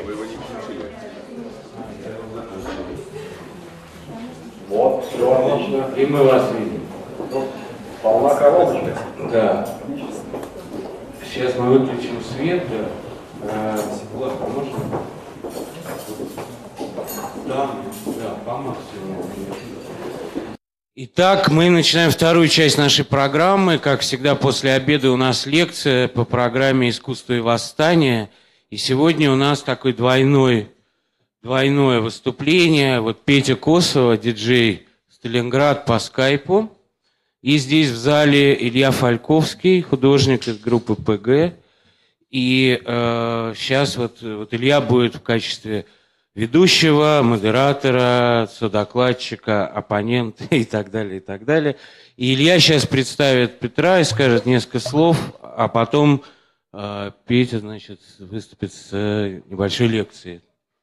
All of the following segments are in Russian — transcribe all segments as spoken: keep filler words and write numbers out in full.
Вы его не включили. Вот, все отлично. И мы вас видим. Полна коробочка. Да. Сейчас мы выключим свет. Да. Влад, можно? Да, да, по максимуму. Итак, мы начинаем вторую часть нашей программы. Как всегда, после обеда у нас лекция по программе «Искусство и восстание». И сегодня у нас такой двойной, двойное выступление. Вот Петя Косова, диджей Сталинград по скайпу. И здесь в зале Илья Фальковский, художник из группы ПГ. И э, сейчас вот, вот Илья будет в качестве ведущего, модератора, содокладчика, оппонента и так далее, и так далее. И Илья сейчас представит Петра и скажет несколько слов, а потом э, Петя, значит, выступит с э, небольшой лекцией.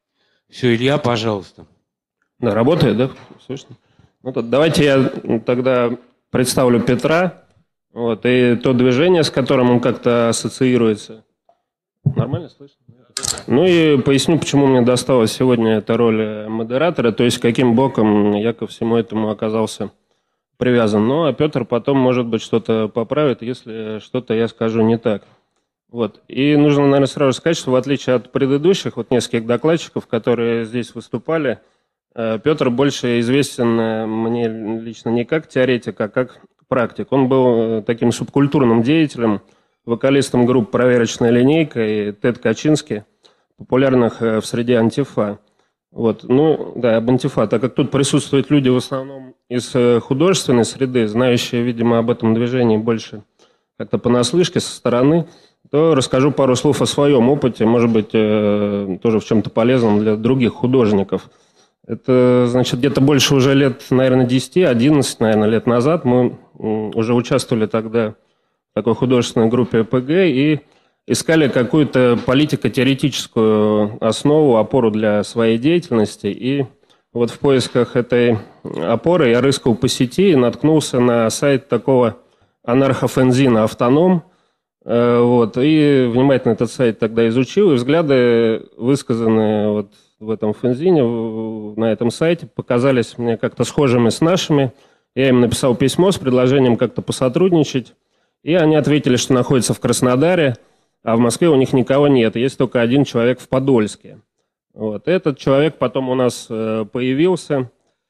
Все, Илья, пожалуйста. Да, работает, да? Слышно? Ну, то, давайте я тогда представлю Петра, вот, и то движение, с которым он как-то ассоциируется. Нормально слышно? Ну и поясню, почему мне досталась сегодня эта роль модератора, то есть каким боком я ко всему этому оказался привязан. Ну, а Петр потом, может быть, что-то поправит, если что-то я скажу не так. Вот. И нужно, наверное, сразу сказать, что в отличие от предыдущих, вот нескольких докладчиков, которые здесь выступали, Петр больше известен мне лично не как теоретик, а как практик. Он был таким субкультурным деятелем, вокалистом групп «Проверочная линейка» и Тед Качинский, популярных в среде антифа. Вот. Ну, да, об антифа, так как тут присутствуют люди в основном из художественной среды, знающие, видимо, об этом движении больше как-то понаслышке, со стороны, то расскажу пару слов о своем опыте, может быть, тоже в чем-то полезном для других художников. Это, значит, где-то больше уже лет, наверное, десять-одиннадцать, наверное, лет назад мы уже участвовали тогда в такой художественной группе ПГ и искали какую-то политико-теоретическую основу, опору для своей деятельности. И вот в поисках этой опоры я рыскал по сети и наткнулся на сайт такого анархофензина «Автоном». Вот, и внимательно этот сайт тогда изучил, и взгляды, высказанные вот в этом фензине, на этом сайте, показались мне как-то схожими с нашими. Я им написал письмо с предложением как-то посотрудничать, и они ответили, что находятся в Краснодаре, а в Москве у них никого нет, есть только один человек в Подольске. Вот. Этот человек потом у нас появился,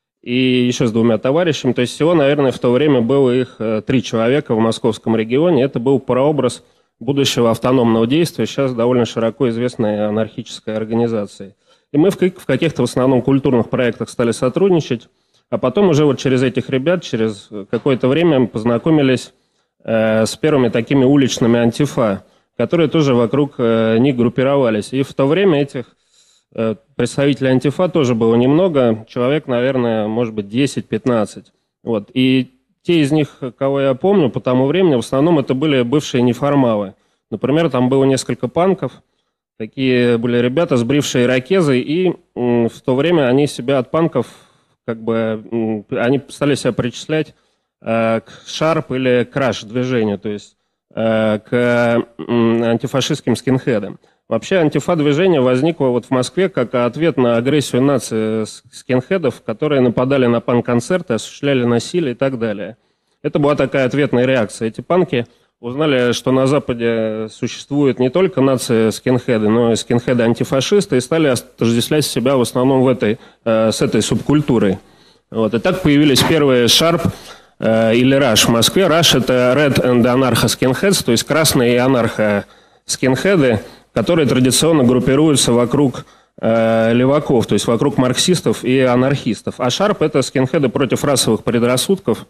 и еще с двумя товарищами, то есть всего, наверное, в то время было их три человека в московском регионе. Это был прообраз будущего автономного действия, сейчас довольно широко известной анархической организации. И мы в каких-то в основном культурных проектах стали сотрудничать, а потом уже вот через этих ребят, через какое-то время мы познакомились э, с первыми такими уличными антифа, которые тоже вокруг э, них группировались. И в то время этих э, представителей антифа тоже было немного, человек, наверное, может быть, десять-пятнадцать. Вот. И те из них, кого я помню по тому времени, в основном это были бывшие неформалы. Например, там было несколько панков, такие были ребята, сбрившие ирокезы, и м, в то время они себя от панков, как бы, м, они стали себя причислять э, к шарп или краш движению, то есть э, к м, антифашистским скинхедам. Вообще антифа-движение возникло вот в Москве как ответ на агрессию нации скинхедов, которые нападали на панк-концерты, осуществляли насилие и так далее. Это была такая ответная реакция. Эти панки узнали, что на Западе существует не только нации скинхеды, но и скинхеды-антифашисты, и стали отождествлять себя в основном в этой, э, с этой субкультурой. Вот. И так появились первые шарп э, или раш в Москве. Раш — это Red and Anarcho Skinheads, то есть красные и анархо-скинхеды, которые традиционно группируются вокруг э, леваков, то есть вокруг марксистов и анархистов. А шарп — это скинхеды против расовых предрассудков,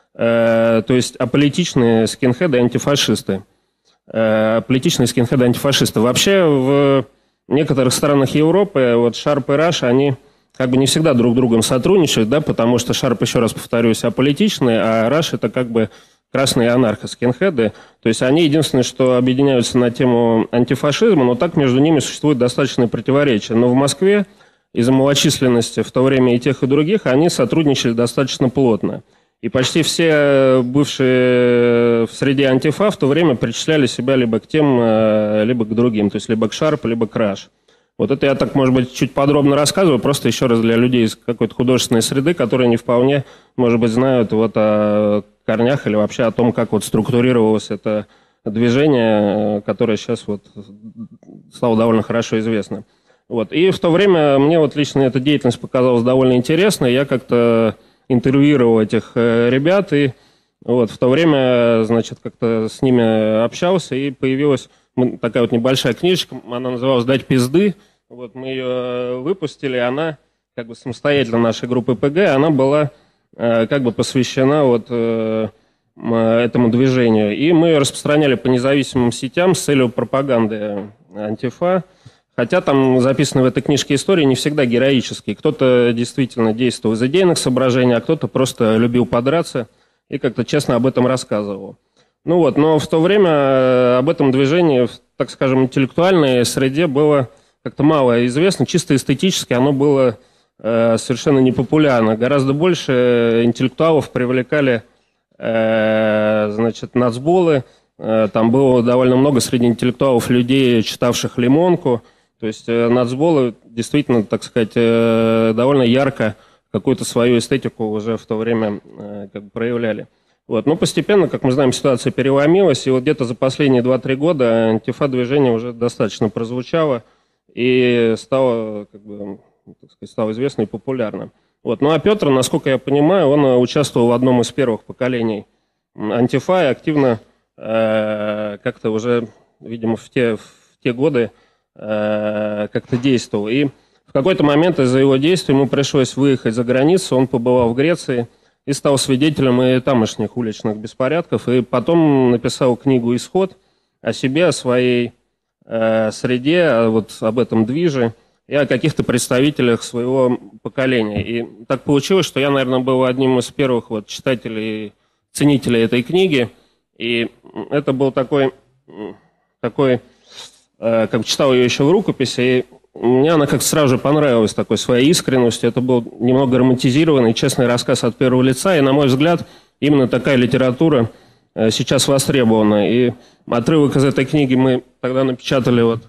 э, то есть аполитичные скинхеды-антифашисты. Э, аполитичные скинхеды-антифашисты. Вообще в некоторых странах Европы вот шарп и раш, они как бы не всегда друг с другом сотрудничают, да, потому что шарп, еще раз повторюсь, аполитичные, а раш — это как бы красные анархо-скинхеды. То есть они единственное, что объединяются на тему антифашизма, но так между ними существует достаточное противоречие. Но в Москве из-за малочисленности в то время и тех, и других они сотрудничали достаточно плотно. И почти все бывшие в среде антифа в то время причисляли себя либо к тем, либо к другим, то есть либо к шарп, либо к раш. Вот это я так, может быть, чуть подробно рассказываю, просто еще раз для людей из какой-то художественной среды, которые не вполне, может быть, знают вот о корнях или вообще о том, как вот структурировалось это движение, которое сейчас вот стало довольно хорошо известно. Вот. И в то время мне вот лично эта деятельность показалась довольно интересной. Я как-то интервьюировал этих ребят и вот в то время, значит, как-то с ними общался, и появилась такая вот небольшая книжечка, она называлась «Дать пизды». Вот мы ее выпустили, она как бы самостоятельно нашей группы ПГ, она была как бы посвящена вот этому движению. И мы ее распространяли по независимым сетям с целью пропаганды антифа. Хотя там записаны в этой книжке истории не всегда героические. Кто-то действительно действовал из идейных соображений, а кто-то просто любил подраться и как-то честно об этом рассказывал. Ну вот, но в то время об этом движении, в, так скажем, интеллектуальной среде было как-то мало известно. Чисто эстетически оно было э, совершенно непопулярно. Гораздо больше интеллектуалов привлекали э, значит, нацболы. Э, там было довольно много среди интеллектуалов людей, читавших «Лимонку». То есть э, нацболы действительно, так сказать, э, довольно ярко какую-то свою эстетику уже в то время э, как бы проявляли. Вот. Но постепенно, как мы знаем, ситуация переломилась, и вот где-то за последние два-три года антифа-движение уже достаточно прозвучало и стало, как бы, так сказать, стало известно и популярно. Вот. Ну а Петр, насколько я понимаю, он участвовал в одном из первых поколений антифа и активно э, как-то уже, видимо, в те, в те годы э, как-то действовал. И в какой-то момент из-за его действий ему пришлось выехать за границу, он побывал в Греции и стал свидетелем и тамошних уличных беспорядков, и потом написал книгу «Исход» о себе, о своей э, среде, о, вот об этом движе и о каких-то представителях своего поколения. И так получилось, что я, наверное, был одним из первых вот читателей, ценителей этой книги, и это был такой, такой э, как бы читал ее еще в рукописи, и мне она как-то сразу же понравилась такой своей искренностью. Это был немного романтизированный, честный рассказ от первого лица. И, на мой взгляд, именно такая литература сейчас востребована. И отрывок из этой книги мы тогда напечатали вот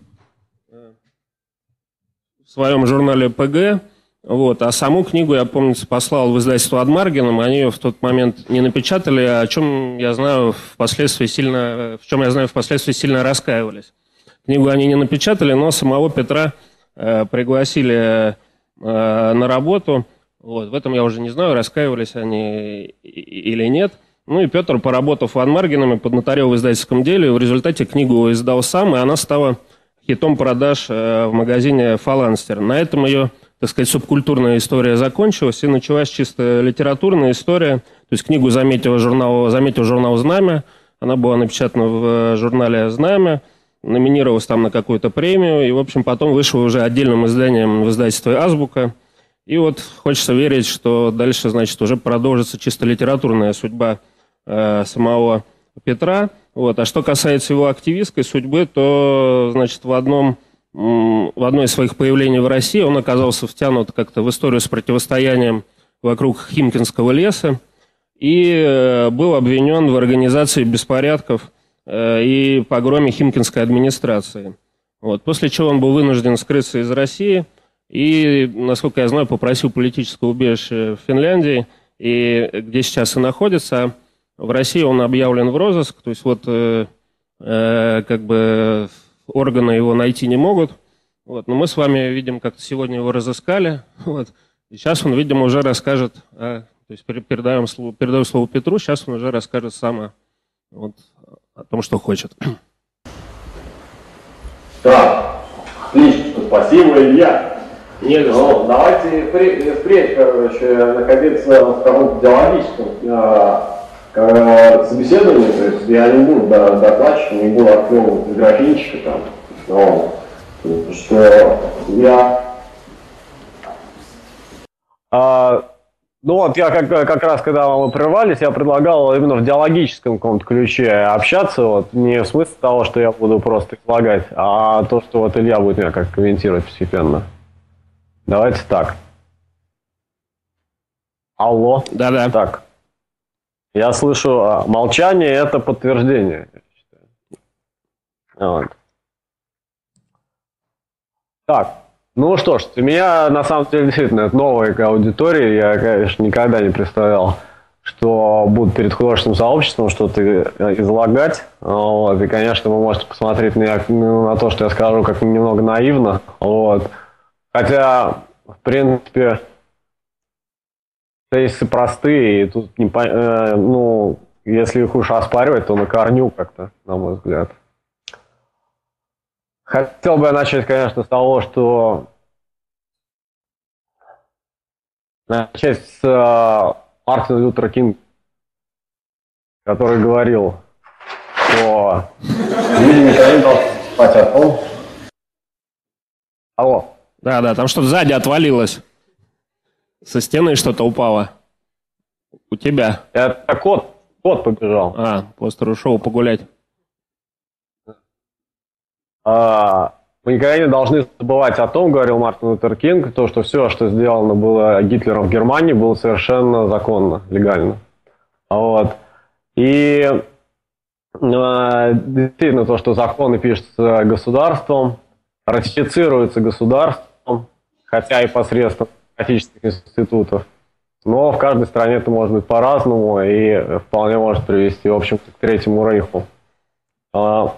в своем журнале ПГ. Вот. А саму книгу, я помню, послал в издательство «Адмаргином». Они ее в тот момент не напечатали, о чем я знаю впоследствии сильно, в чем я знаю впоследствии сильно раскаивались. Книгу они не напечатали, но самого Петра э, пригласили э, на работу. Вот. В этом я уже не знаю, раскаивались они или нет. Ну и Петр, поработав в Анмаргином, поднаторел в издательском деле. В результате книгу издал сам, и она стала хитом продаж э, в магазине «Фаланстер». На этом ее, так сказать, субкультурная история закончилась, и началась чисто литературная история. То есть книгу заметил журнал, заметил журнал «Знамя». Она была напечатана в журнале «Знамя». Номинировалась там на какую-то премию, и, в общем, потом вышла уже отдельным изданием в издательстве «Азбука». И вот хочется верить, что дальше, значит, уже продолжится чисто литературная судьба э, самого Петра. Вот. А что касается его активистской судьбы, то, значит, в одном, в одной из своих появлений в России он оказался втянут как-то в историю с противостоянием вокруг Химкинского леса и э, был обвинен в организации беспорядков и погроме Химкинской администрации. Вот. После чего он был вынужден скрыться из России и, насколько я знаю, попросил политическое убежище в Финляндии, и где сейчас и находится. В России он объявлен в розыск, то есть вот э, э, как бы органы его найти не могут. Вот. Но мы с вами, видим, как-то сегодня его разыскали. Вот. И сейчас он, видимо, уже расскажет, а, то есть передаем слово, передаю слово Петру, сейчас он уже расскажет сам о, вот, о том, что хочет. Так, отлично, спасибо, Илья. Не, ну, давайте впредь, впредь, короче, находиться в каком-то диалогическом э, собеседовании, то есть я не буду да, докладчиком, не буду актером графинчика там, но, что я... А... Ну вот я как, как раз, когда мы прервались, я предлагал именно в диалогическом каком-то ключе общаться, вот, не в смысле того, что я буду просто излагать, а то, что вот Илья будет меня как комментировать постепенно. Давайте так. Алло. Да-да. Так. Я слышу, молчание – это подтверждение. Вот. Так, ну что ж, у меня на самом деле действительно это новая аудитория. Я, конечно, никогда не представлял, что буду перед художественным сообществом что-то излагать. Вот. И, конечно, вы можете посмотреть на, на то, что я скажу, как немного наивно. Вот. Хотя, в принципе, тезисы простые, и тут не, э, ну, если их уж оспаривать, то на корню как-то, на мой взгляд. Хотел бы я начать, конечно, с того, что начать с э, Мартина Лютера Кинга, который говорил, что люди никогда не должны спать о том. Алло. Да, да, там что-то сзади отвалилось. Со стены что-то упало. У тебя. Это кот, кот побежал. А, просто ушел погулять. А, мы никогда не должны забывать о том, говорил Мартин Лютер Кинг, то, что все, что сделано было Гитлером в Германии, было совершенно законно, легально. Вот. И а, действительно то, что законы пишутся государством, ратифицируются государством, хотя и посредством демократических институтов, но в каждой стране это может быть по-разному и вполне может привести, в общем-то, к Третьему Рейху. А,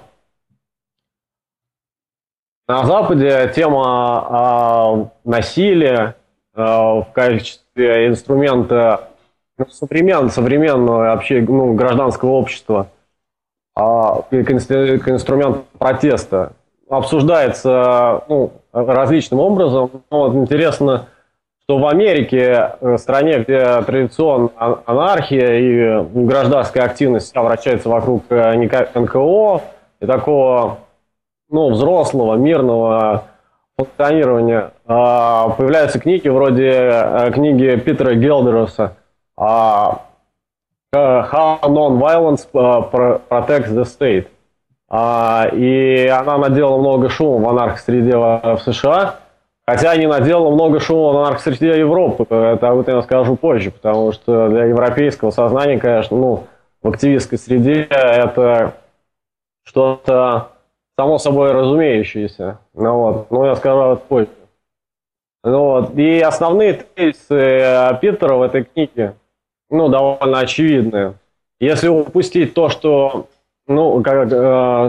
На Западе тема а, насилия а, в качестве инструмента ну, современ, современного вообще ну, гражданского общества, а, как инструмент протеста обсуждается ну, различным образом. Но вот интересно, что в Америке, в стране, где традиционно анархия и гражданская активность вся вращается вокруг эн ка о и такого ну, взрослого, мирного функционирования, появляются книги вроде книги Питера Гелдероса «How Non-Violence Protects the State». И она наделала много шума в анархосреде в США, хотя не наделала много шума в анархосреде Европы. Это вот я скажу позже, потому что для европейского сознания, конечно, ну, в активистской среде это что-то само собой разумеющееся. Ну, вот. Но я скажу это позже. Ну, вот. И основные тезисы Питера в этой книге ну, довольно очевидны. Если упустить то, что ну, как, э,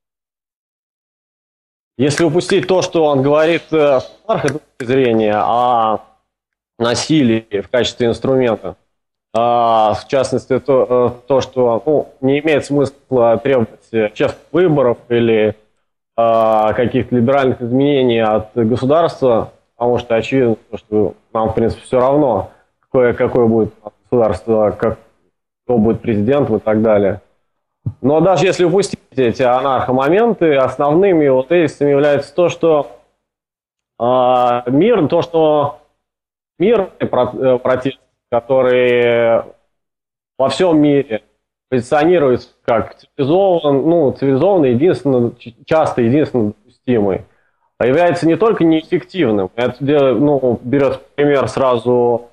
если упустить то, что он говорит э, с точки зрения о насилии в качестве инструмента, э, в частности, то, э, то что ну, не имеет смысла требовать честных выборов или э, каких-то либеральных изменений от государства, потому что очевидно, что нам, в принципе, все равно, какое, какое будет государство, как, кто будет президентом и так далее. Но даже если упустить эти анархомоменты, основными его тезисами является то, что э, мир, то, что мирный протест, который во всем мире позиционируется как цивилизованный, ну, цивилизованный, единственно, часто единственно допустимый, является не только неэффективным. Это ну, берет пример сразу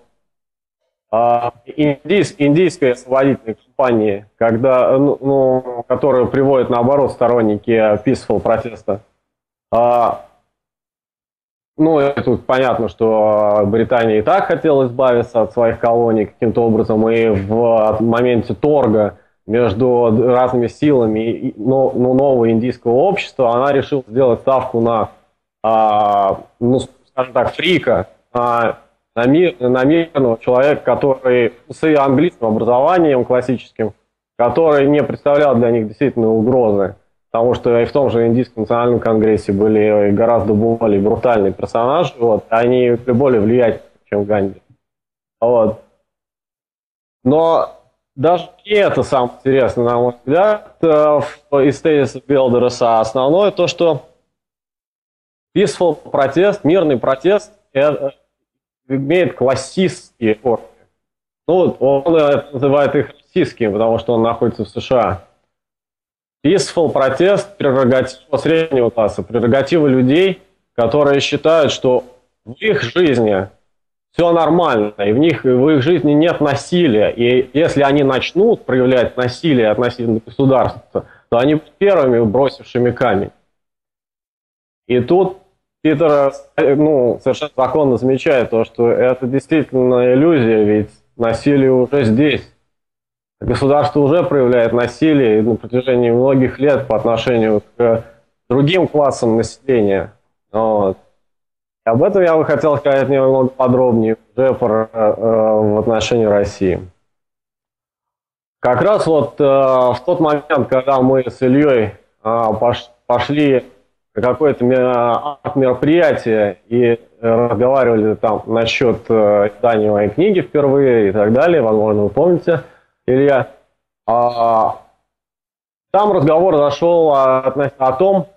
Индийс, индийской освободительной кампании, когда, ну, которую приводят наоборот сторонники peaceful протеста. А, ну, и тут понятно, что Британия и так хотела избавиться от своих колоний каким-то образом, и в моменте торга между разными силами но, но нового индийского общества она решила сделать ставку на, а, ну, скажем так, фрика, на На, мир, на мирного человека, который с английским образованием классическим, который не представлял для них действительно угрозы, потому что и в том же Индийском национальном конгрессе были гораздо более брутальные персонажи, вот, они более влиятельны, чем Ганди. Вот. Но даже и это самое интересное, на мой взгляд, из тезиса Гелдероса. Основное то, что peaceful протест, мирный протест, это имеет классистские формы. Ну, он называет их российскими, потому что он находится в США. Peaceful протест – прерогатива среднего класса, прерогатива людей, которые считают, что в их жизни все нормально, и в, них, в их жизни нет насилия. И если они начнут проявлять насилие относительно государства, то они будут первыми бросившими камень. И тут Питер, ну, совершенно законно замечает то, что это действительно иллюзия, ведь насилие уже здесь. Государство уже проявляет насилие на протяжении многих лет по отношению к другим классам населения. Вот. И об этом я бы хотел сказать немного подробнее уже про, э, в отношении России. Как раз вот э, в тот момент, когда мы с Ильей э, пош, пошли на какое-то мероприятие и разговаривали там насчет э, издания моей книги впервые и так далее, возможно, вы помните, Илья, а, там разговор зашел о, о том,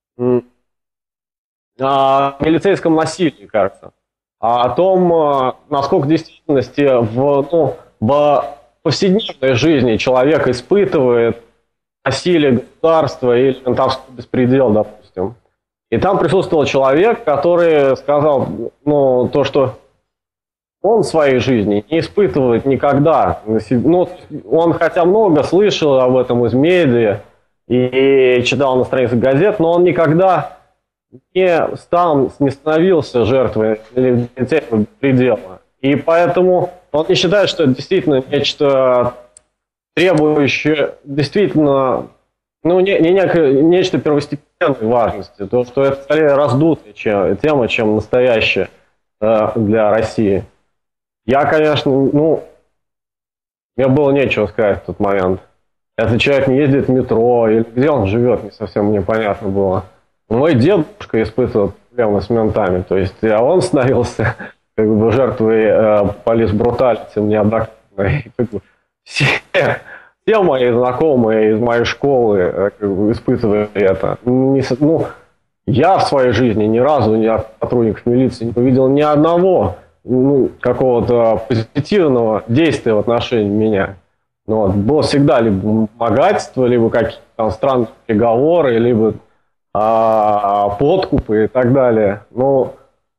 о милицейском насилии, кажется, о том, насколько в действительности в, ну, в повседневной жизни человек испытывает насилие государства или ментовской беспредел, допустим. И там присутствовал человек, который сказал, ну, то, что он в своей жизни не испытывает никогда. Ну, он хотя много слышал об этом из медиа и читал на страницах газет, но он никогда не стал, не становился жертвой милицейского предела. И поэтому он не считает, что это действительно нечто требующее, действительно, ну, не, не некое, нечто первостепенной важности. То, что это скорее раздутая чем, тема, чем настоящая э, для России. Я, конечно, ну, мне было нечего сказать в тот момент. Этот человек не ездит в метро, или где он живет, не совсем мне понятно было. Мой дедушка испытывал проблемы с ментами, то есть, а он становился как бы жертвой э, полис-бруталити неоднократно. Все, все мои знакомые из моей школы э, как бы испытывали это. Не, ну, я в своей жизни ни разу ни от сотрудников милиции не увидел ни одного ну, какого-то позитивного действия в отношении меня. Ну, вот, было всегда либо вымогательство, либо какие-то там странные переговоры, либо а, подкупы и так далее. Но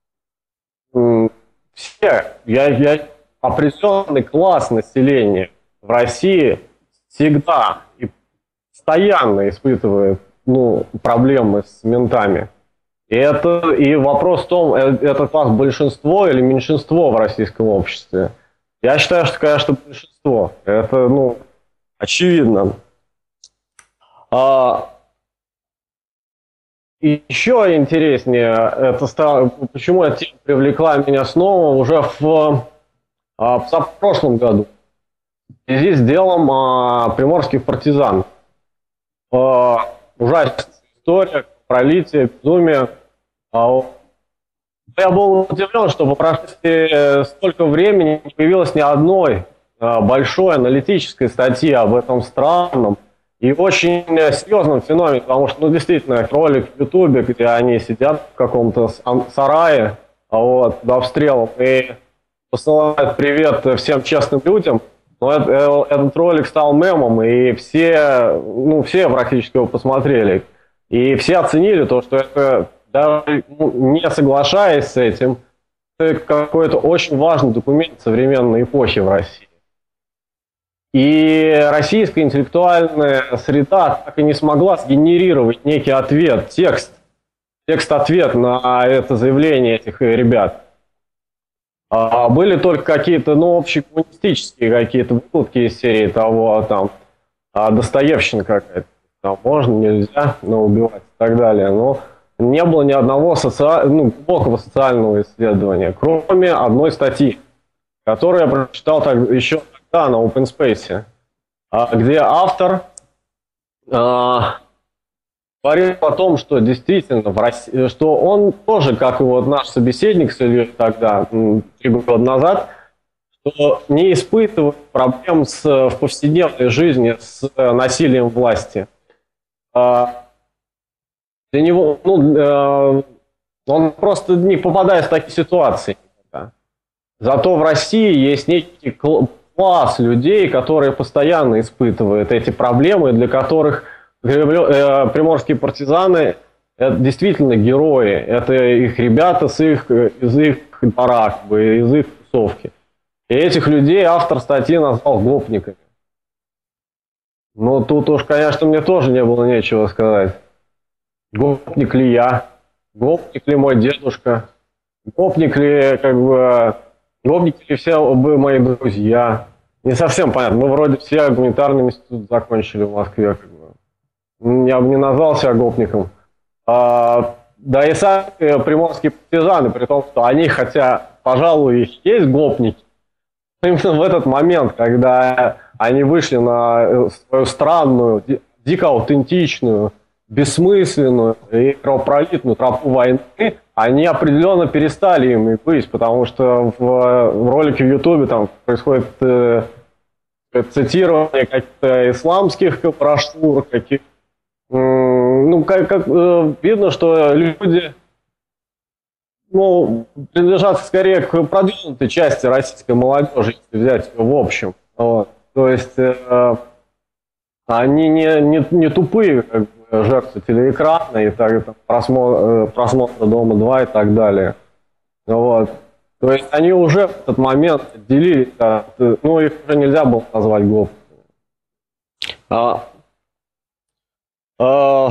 все, я, я определенный класс населения в России всегда и постоянно испытывает ну, проблемы с ментами. И, это, и вопрос в том, это класс большинство или меньшинство в российском обществе. Я считаю, что, конечно, большинство. Это, ну, очевидно. А, и еще интереснее, это стало, почему эта тема привлекла меня снова уже в, а, в прошлом году. В связи с делом а, приморских партизан. А, ужасная история, пролитие, безумие. А, я был удивлен, что по прошествии столько времени не появилось ни одной а, большой аналитической статьи об этом странном и очень серьезном феномене, потому что, ну, действительно, ролик в Ютубе, где они сидят в каком-то сарае а, вот, под обстрелом и посылают привет всем честным людям, но это, этот ролик стал мемом, и все, ну, все практически его посмотрели. И все оценили то, что это, даже не соглашаясь с этим, это какой-то очень важный документ современной эпохи в России. И российская интеллектуальная среда так и не смогла сгенерировать некий ответ, текст, текст-ответ на это заявление этих ребят. А были только какие-то, ну, общекоммунистические какие-то выкладки из серии того, там, Достоевщина какая-то. Там можно, нельзя, но убивать и так далее. Но не было ни одного соци... ну, глубокого социального исследования, кроме одной статьи, которую я прочитал так, еще тогда на OpenSpace, где автор а, говорил о том, что действительно в России, что он тоже, как и вот наш собеседник с Ильей тогда, три года назад, что не испытывает проблем с, в повседневной жизни с насилием власти. Для него, ну, он просто не попадает в такие ситуации. Зато в России есть некий класс людей, которые постоянно испытывают эти проблемы, для которых приморские партизаны это действительно герои. Это их ребята с их, из их двора, из их тусовки. И этих людей автор статьи назвал гопниками. Но тут уж, конечно, мне тоже не было нечего сказать. Гопник ли я? Гопник ли мой дедушка? Гопник ли, как бы, гопники ли все бы мои друзья? Не совсем понятно. Мы вроде все гуманитарный институт закончили в Москве. Как бы. Я бы не назвал себя гопником. А, да и сами приморские партизаны, при том, что они, хотя, пожалуй, и есть гопники, именно в этот момент, когда они вышли на свою странную, дико аутентичную, бессмысленную и кровопролитную тропу войны, они определенно перестали им быть, потому что в, в ролике в Ютубе там происходит э, цитирование каких-то исламских брошюр, каких, э, ну, как, как э, видно, что люди, ну, принадлежат скорее к продвинутой части российской молодежи, если взять ее в общем. Вот. То есть э, они не, не, не тупые, как бы, жертвы телеэкрана и так, там, просмотр, просмотра Дома два и так далее. Вот. То есть они уже в этот момент отделились, ну, их уже нельзя было назвать гопниками. А, а,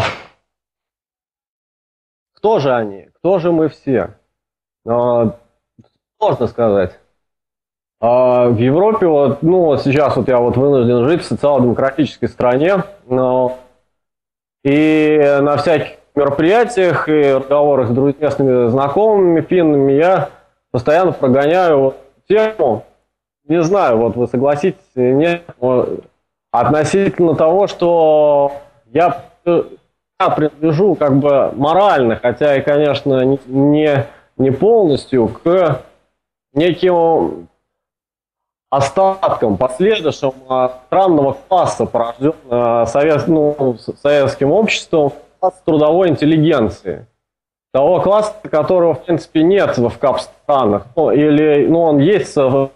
кто же они? Кто же мы все? А, сложно сказать. А, в Европе, вот, ну, вот сейчас вот я вот вынужден жить в социал-демократической стране, но и на всяких мероприятиях и разговорах с местными знакомыми финнами я постоянно прогоняю вот тему, не знаю, вот вы согласитесь или нет, относительно того, что я, я принадлежу как бы морально, хотя и, конечно, не, не полностью, к неким остатком, последующим странного класса, порожденного совет, ну, советским обществом, класс трудовой интеллигенции. Того класса, которого, в принципе, нет в кап-странах. Ну, или, ну, он есть в...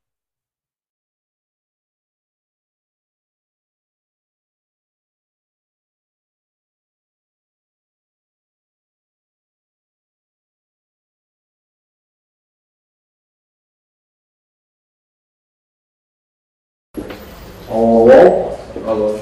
Алло.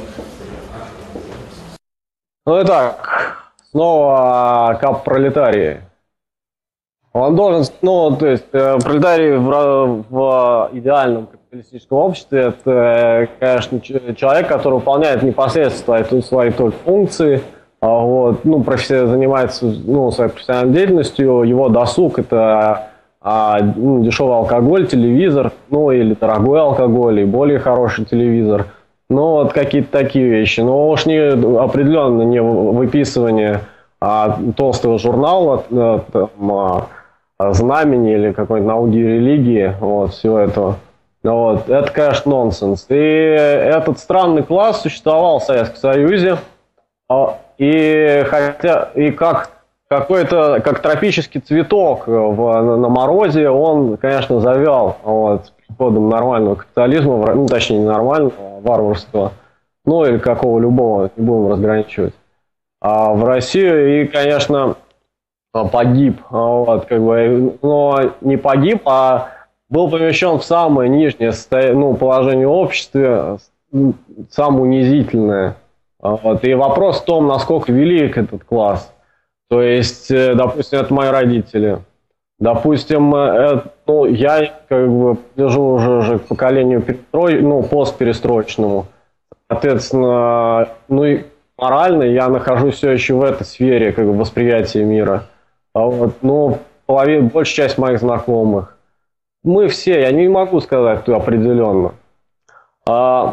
Ну и так, снова кап-пролетарии. Он должен, ну, то есть, пролетарий в, в идеальном капиталистическом обществе, это, конечно, человек, который выполняет непосредственно свои только функции, вот, ну, профессия, занимается, ну, своей профессиональной деятельностью, его досуг — это а, ну, дешевый алкоголь, телевизор, ну, или дорогой алкоголь, и более хороший телевизор. Ну, вот какие-то такие вещи. Но уж не определенно не выписывание а, толстого журнала, а, там, а, знамени или какой-нибудь науки и религии, вот, всего этого. Вот, это, конечно, нонсенс. И этот странный класс существовал в Советском Союзе. И хотя, и как какой-то, как тропический цветок в, на, на морозе, он, конечно, завял, вот, с приходом нормального капитализма, ну, точнее, не нормального, а варварства, ну, или какого любого, не будем разграничивать, а в Россию, и, конечно, погиб, вот, как бы, но не погиб, а был помещен в самое нижнее ну, положение общества, самое унизительное. Вот, и вопрос в том, насколько велик этот класс. То есть, допустим, это мои родители. Допустим, это, ну, я как бы принадлежу уже, уже к поколению перестрой, ну, постперестроечному. Соответственно, ну и морально я нахожусь все еще в этой сфере как бы, восприятия мира. А вот, ну, половина, большая часть моих знакомых. Мы все, я не могу сказать определенно. А,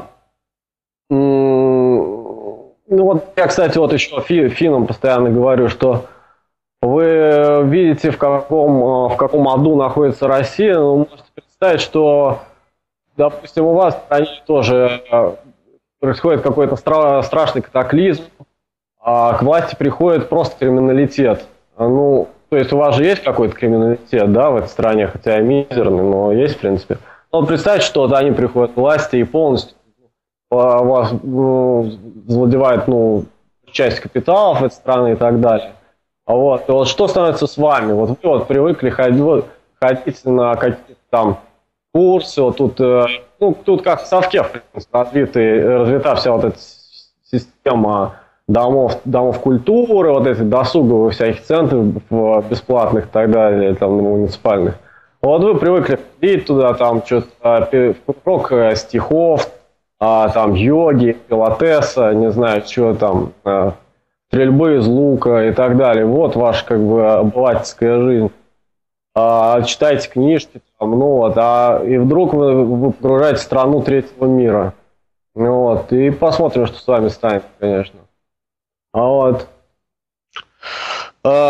Ну вот я, кстати, вот еще фи, финнам постоянно говорю, что вы видите, в каком, в каком аду находится Россия, но можете представить, что, допустим, у вас в стране тоже происходит какой-то стра- страшный катаклизм, а к власти приходит просто криминалитет. Ну, то есть у вас же есть какой-то криминалитет, да, в этой стране, хотя и мизерный, но есть, в принципе. Но представьте, что вот они приходят к власти и полностью вас ну, завладевает ну, часть капиталов этой страны и так далее. А вот, и вот что становится с вами? Вот вы вот привыкли ходить, вот, ходить на какие-то там курсы, вот тут, ну, тут как в совке, в принципе, развиты, развита вся вот эта система домов, домов культуры, вот эти досуговых всяких центров бесплатных и так далее, там, муниципальных. Вот вы привыкли ходить туда, там, что-то, урок стихов, там, йоги, пилатеса, не знаю, что там, стрельбы из лука и так далее. Вот ваша, как бы, обывательская жизнь. А, читайте книжки, там, ну вот, а, и вдруг вы, вы погружаете в страну третьего мира. Ну вот, и посмотрим, что с вами станет, конечно. А вот. А,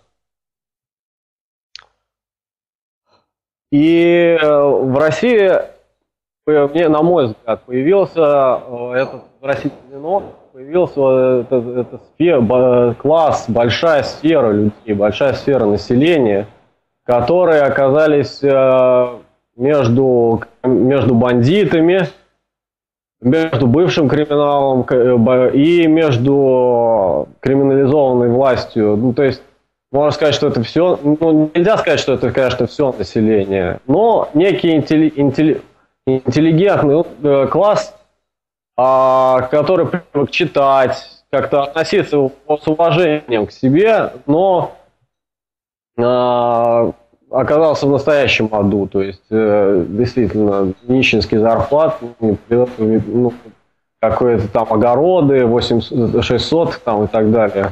и в России, мне, на мой взгляд, появился этот в России появился этот, этот сфера, класс, большая сфера людей, большая сфера населения, которые оказались между, между бандитами, между бывшим криминалом и между криминализованной властью. Ну, то есть, можно сказать, что это все, ну, нельзя сказать, что это, конечно, все население, но некий интелли, интелли, интеллигентный класс, который привык читать, как-то относиться с уважением к себе, но оказался в настоящем аду, то есть действительно нищенские зарплаты, ну, какие-то там огороды, восемьсот, шестьсот там и так далее.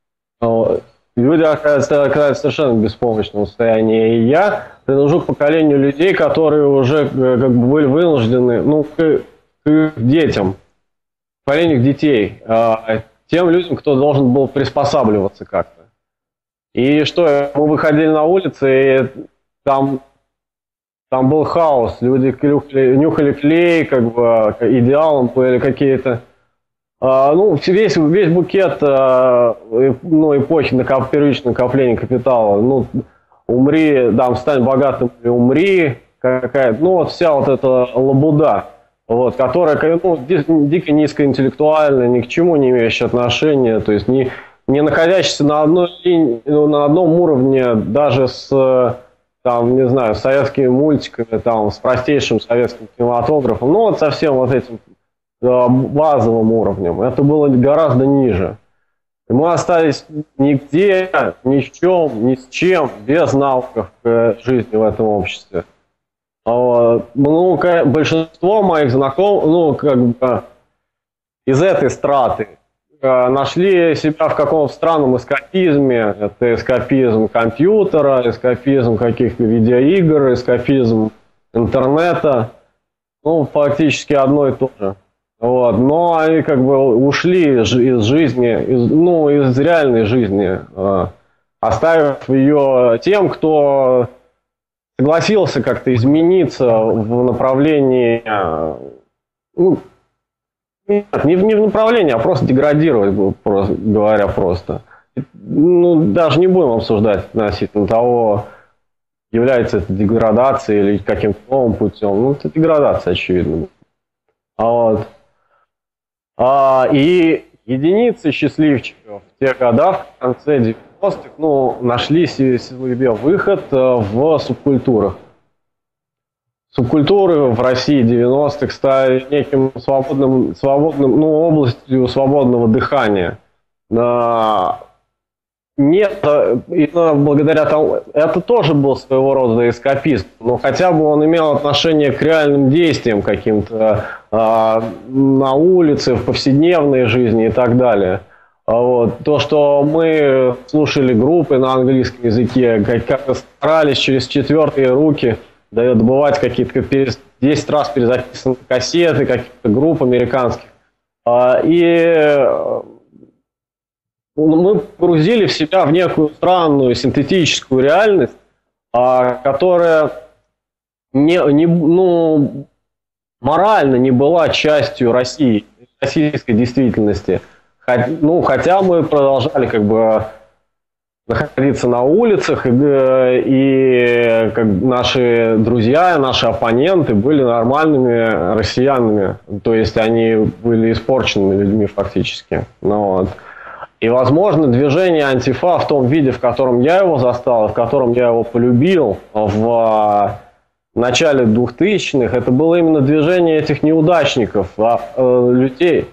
Люди оказываются, оказываются совершенно в беспомощном состоянии. И я принадлежу к поколению людей, которые уже как бы были вынуждены, ну, к, к детям, поколению детей, тем людям, кто должен был приспосабливаться как-то. И что, мы выходили на улицы, и там, там был хаос, люди нюхали, нюхали клей, как бы идеалом были какие-то, а, ну, весь, весь букет а, ну, эпохи накоп, первичного накопления капитала, ну, умри, да, стань богатым или умри, какая-то, ну, вот вся вот эта лабуда, вот, которая, ну, дико низкоинтеллектуальная, ни к чему не имеющая отношения, то есть не... не находящийся на одной линии, на одном уровне даже с, там, не знаю, советскими мультиками, там, с простейшим советским кинематографом, ну вот со всем вот этим базовым уровнем. Это было гораздо ниже. И мы остались нигде, ни в чем, ни с чем, без навыков к жизни в этом обществе. Ну, большинство моих знакомых, ну, как бы из этой страты нашли себя в каком-то странном эскапизме. Это эскапизм компьютера, эскапизм каких-то видеоигр, эскапизм интернета. Ну, фактически одно и то же. Вот. Но они как бы ушли из жизни, из, ну, из реальной жизни, оставив ее тем, кто согласился как-то измениться в направлении, ну, нет, не в, не в направлении, а просто деградировать, просто, говоря просто. Ну, даже не будем обсуждать относительно того, является это деградацией или каким-то новым путем. Ну, это деградация, очевидно. А вот. А, и единицы счастливчиков в тех годах, в конце девяностых, ну, нашли себе выход в субкультурах. Субкультуры в России девяностых стали неким свободным, свободным, ну, областью свободного дыхания. Нет, и благодаря тому, это тоже был своего рода эскапизм, но хотя бы он имел отношение к реальным действиям каким-то а, на улице, в повседневной жизни и так далее. А вот. То, что мы слушали группы на английском языке, как-то старались через четвертые руки добывать какие-то десять раз перезаписанные кассеты каких-то групп американских. И мы погрузили в себя в некую странную синтетическую реальность, которая не, не, ну, морально не была частью России, российской действительности. Ну, хотя мы продолжали как бы находиться на улицах, и, и как наши друзья, наши оппоненты были нормальными россиянами, то есть они были испорченными людьми фактически. Ну, вот. И, возможно, движение антифа в том виде, в котором я его застал, в котором я его полюбил в начале двухтысячных, это было именно движение этих неудачников, людей,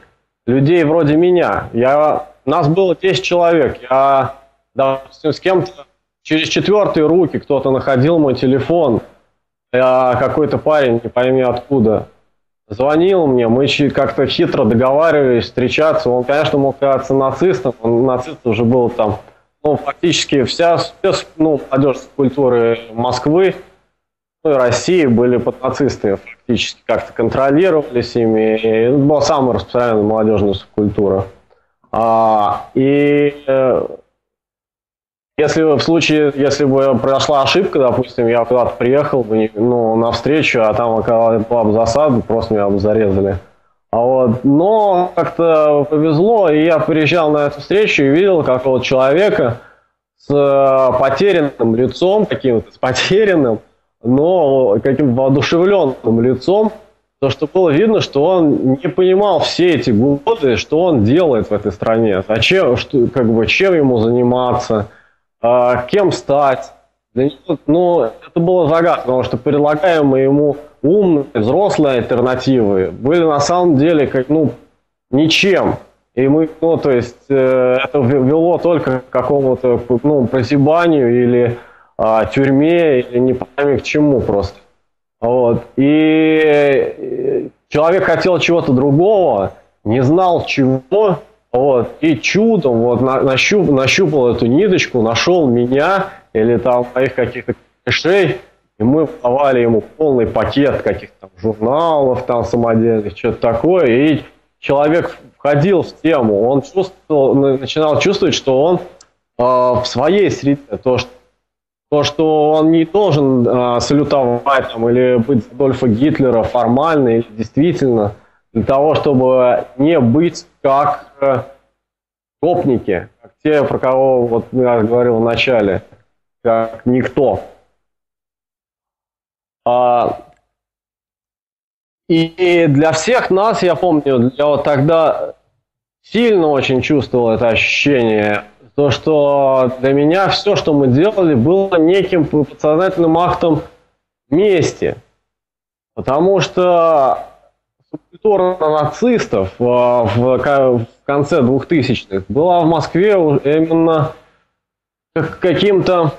людей вроде меня. Я, нас было десять человек. Я, допустим, с кем-то через четвертые руки кто-то находил мой телефон. Я, какой-то парень, не пойми откуда, звонил мне, мы как-то хитро договаривались встречаться. Он, конечно, мог казаться нацистом, он нацист уже был там, ну, фактически вся, ну, молодежь культуры Москвы, ну, и России были под нацистами, фактически как-то контролировались ими. И это была самая распространенная молодежная субкультура. А, и э, если в случае, если бы произошла ошибка, допустим, я куда-то приехал бы, ну, навстречу, а там была бы засада, просто меня бы зарезали. А вот, но как-то повезло, и я приезжал на эту встречу и видел какого-то человека с потерянным лицом, каким-то, с потерянным, но каким-то воодушевленным лицом, то что было видно, что он не понимал все эти годы, что он делает в этой стране, зачем, что, как бы, чем ему заниматься, э, кем стать. Ну, это было загадка, потому что предлагаемые ему умные, взрослые альтернативы были на самом деле как, ну, ничем. И мы, ну, то есть, э, это вело только к какому-то, ну, прозябанию или э, тюрьме, или не пойми к чему просто. Вот. И человек хотел чего-то другого, не знал чего, вот, и чудом вот, нащуп, нащупал эту ниточку, нашел меня или там моих каких-то корешей, и мы давали ему полный пакет каких-то там журналов там самодельных, что-то такое, и человек входил в тему, он чувствовал, начинал чувствовать, что он э, в своей среде, то, что То, что он не должен э, салютовать там, или быть Адольфа Гитлера формально или действительно, для того, чтобы не быть как э, гопники, как те, про кого вот, я говорил в начале, как никто. А, и для всех нас, я помню, я вот тогда сильно очень чувствовал это ощущение. То, что для меня все, что мы делали, было неким подсознательным актом мести. Потому что субкультура нацистов в, в конце двухтысячных была в Москве именно каким-то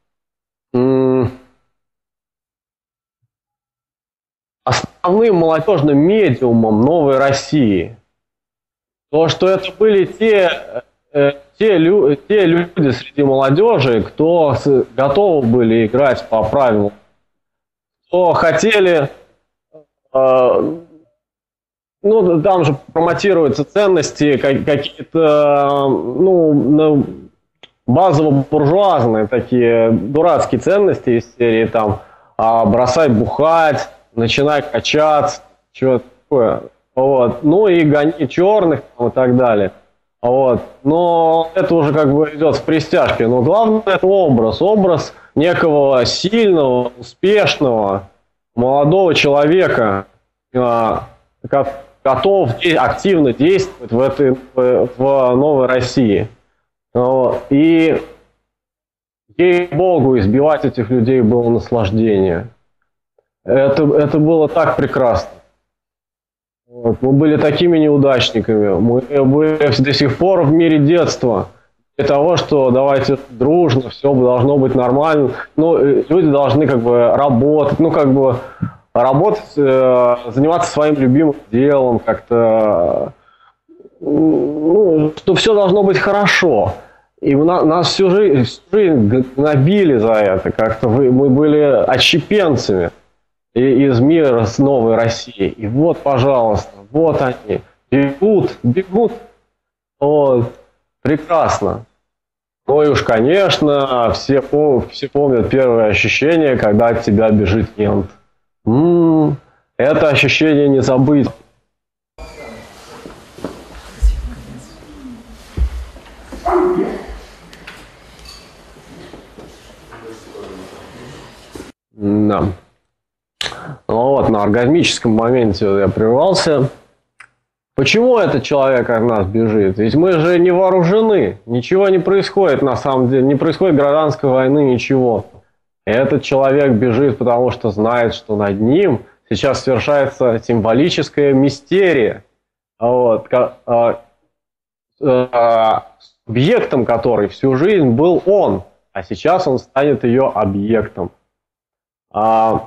основным молодежным медиумом новой России. То, что это были те... Те, лю те люди среди молодежи, кто готовы были играть по правилам, кто хотели, э, ну, там же промотируются ценности какие-то, ну, базово-буржуазные такие дурацкие ценности из серии, там, бросай бухать, начинай качаться, что-то такое, вот, ну и гони черных там, и так далее. Вот. Но это уже как бы идет в пристяжке. Но главное это образ. Образ некого сильного, успешного, молодого человека, готов активно действовать в, этой, в новой России. И, ей-богу, избивать этих людей было наслаждение. Это, это было так прекрасно. Вот. Мы были такими неудачниками, мы были до сих пор в мире детства, для того, что давайте дружно, все должно быть нормально, ну, люди должны как бы работать, ну, как бы работать, э, заниматься своим любимым делом, как-то, ну, что все должно быть хорошо. И на, нас всю жизнь, всю жизнь гнобили за это, как-то мы были отщепенцами из мира с новой России. И вот, пожалуйста, вот они, бегут, бегут. Вот. Прекрасно. Ну и уж, конечно, все, все помнят первое ощущение, когда от тебя бежит мент. М-м, это ощущение не забыть. Да. Ну вот, на оргазмическом моменте я прервался. Почему этот человек от нас бежит? Ведь мы же не вооружены, ничего не происходит на самом деле, не происходит гражданской войны, ничего. Этот человек бежит, потому что знает, что над ним сейчас совершается символическая мистерия. вот, объектом которой всю жизнь был он, а сейчас он станет ее объектом. А,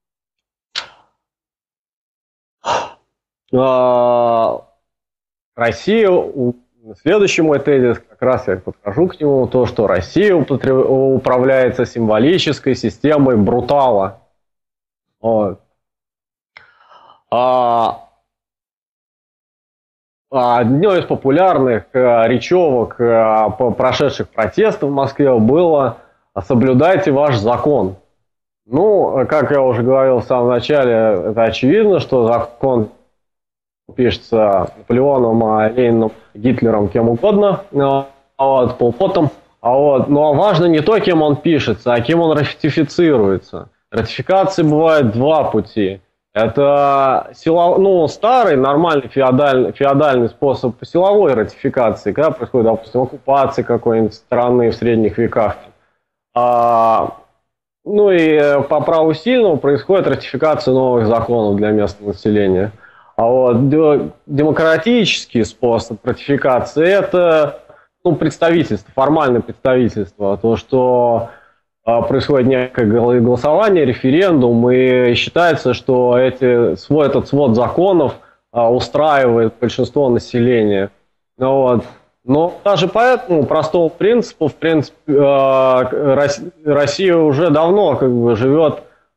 а, Россия, следующий мой тезис, как раз я подхожу к нему, то, что Россия управляется символической системой брутала. Вот. А, Одной из популярных речевок прошедших протестов в Москве было «Соблюдайте ваш закон». Ну, как я уже говорил в самом начале, это очевидно, что закон пишется Наполеоном, Лениным, Гитлером, кем угодно, вот, Пол Потом. А вот, но важно не то, кем он пишется, а кем он ратифицируется. Ратификации бывают два пути. Это сила, ну, старый, нормальный феодальный, феодальный способ силовой ратификации, когда происходит, допустим, оккупация какой-нибудь страны в средних веках. А, ну и по праву сильного происходит ратификация новых законов для местного населения. А вот демократический способ ратификации – это, ну, представительство, формальное представительство, то, что происходит некое голосование, референдум, и считается, что эти, свой, этот свод законов устраивает большинство населения. Вот. Но даже по этому простому принципу, в принципе, Россия уже давно как бы живет,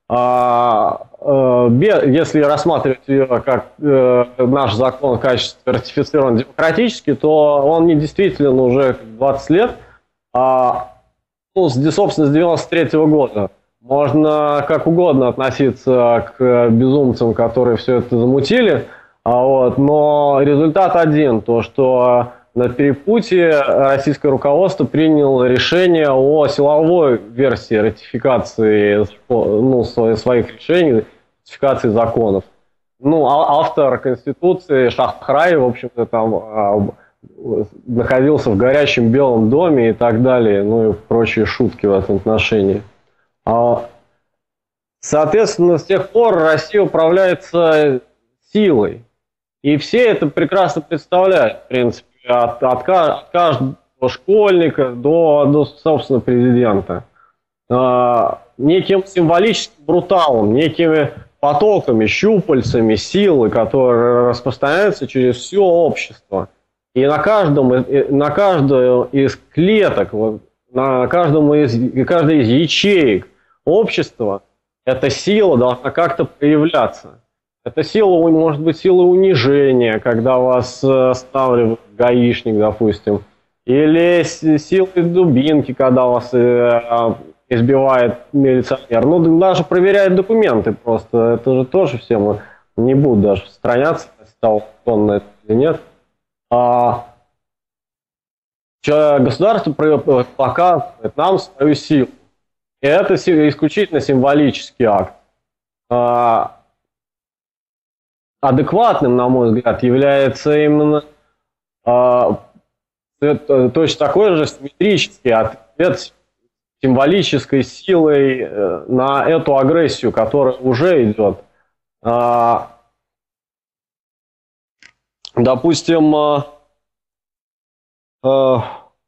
если рассматривать ее как наш закон в качестве ратифицирован демократически, то он не действителен уже двадцать лет. Ну, собственно, с девяносто третьего года. Можно как угодно относиться к безумцам, которые все это замутили, а вот, но результат один, то что на перепутье российское руководство приняло решение о силовой версии ратификации, ну, своих решений, ратификации законов. Ну, автор Конституции Шахрай, в общем-то, там находился в горящем Белом доме и так далее, ну и прочие шутки в этом отношении. Соответственно, с тех пор Россия управляется силой. И все это прекрасно представляют, в принципе, от, от, от каждого школьника до, до, собственно, президента. Неким символическим бруталом, некими потоками, щупальцами силы, которые распространяются через все общество. И на каждом, на каждую из клеток, на каждом из, каждой из ячеек общества эта сила должна как-то проявляться. Эта сила может быть сила унижения, когда вас останавливает гаишник, допустим. Или сила дубинки, когда вас избивает милиционер. Ну, даже проверяет документы просто. Это же тоже все мы не будут даже страняться, стал он на это или нет. А государство показывает нам свою силу. И это исключительно символический акт. А адекватным, на мой взгляд, является именно а, точно такой же симметрический ответ символической силой на эту агрессию, которая уже идет. А, Допустим, э, э,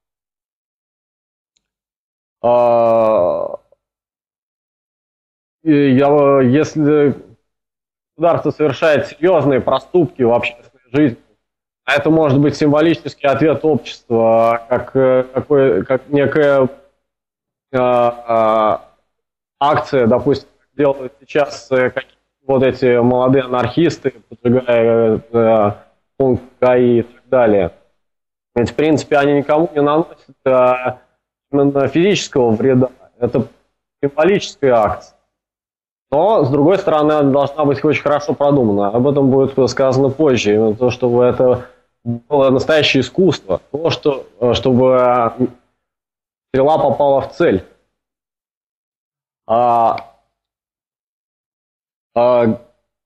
э, если государство совершает серьезные проступки в общественной жизни, это может быть символический ответ общества, как, какой, как некая э, э, акция, допустим, делают сейчас э, вот эти молодые анархисты, поджигая э, пункт ГАИ и так далее. Ведь, в принципе, они никому не наносят а, именно физического вреда. Это символическая акция. Но, с другой стороны, она должна быть очень хорошо продумана. Об этом будет сказано позже. Именно то, чтобы это было настоящее искусство. То, что, чтобы стрела попала в цель. А, а,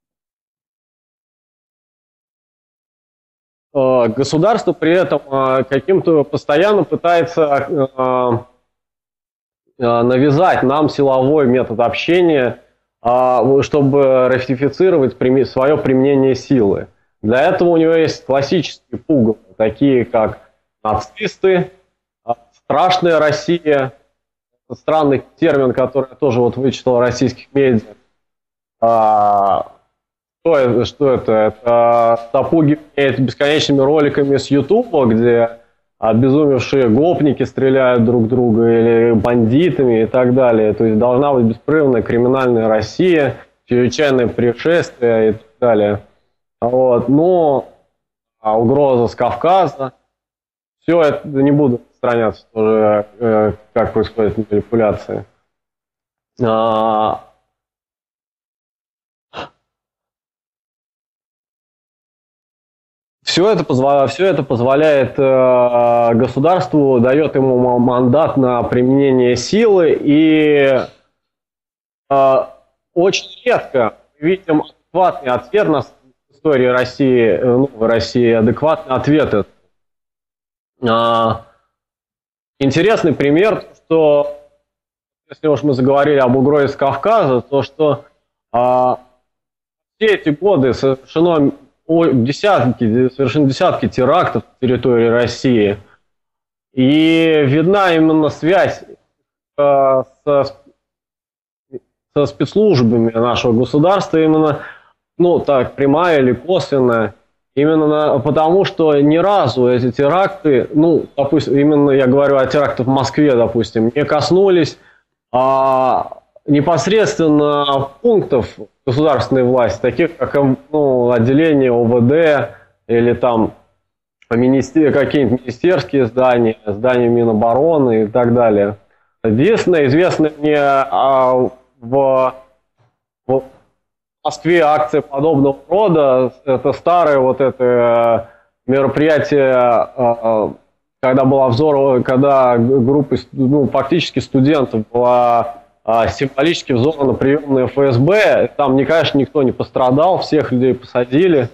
Государство при этом каким-то постоянно пытается навязать нам силовой метод общения, чтобы ратифицировать свое применение силы. Для этого у него есть классические пугалы, такие как нацисты, страшная Россия, странный термин, который я тоже вот вычитал в российских медиа. А, что, это, что это? Это запугивание бесконечными роликами с Ютуба, где обезумевшие гопники стреляют друг друга или бандитами и так далее. То есть должна быть беспрерывная криминальная Россия, чрезвычайное пришествие и так далее. Вот. Но а угроза с Кавказа, все это не буду распространяться тоже, э, как происходят манипуляции. А, Все это, позва- все это позволяет э, государству, дает ему мандат на применение силы, и э, очень редко мы видим адекватный ответ на истории России, ну, в России, адекватный ответ. А, интересный пример, что, если уж мы заговорили об угрозе с Кавказа, то что а, все эти годы совершено десятки, совершены десятки терактов на территории России, и видна именно связь а, со, со спецслужбами нашего государства, именно, ну, так, прямая или косвенная, именно на, потому что ни разу эти теракты, ну, допустим, именно я говорю о терактах в Москве, допустим, не коснулись а, непосредственно пунктов государственной власти, таких как, ну, отделение О В Д или там министер, какие-нибудь министерские здания, здания Минобороны и так далее. Единственное, известное мне а, в, в Москве акция подобного рода, это старое вот это мероприятие, когда была взор, когда группа, ну, фактически студентов была символически взорвана приемная Эф Эс Бэ. Там, конечно, никто не пострадал, всех людей посадили.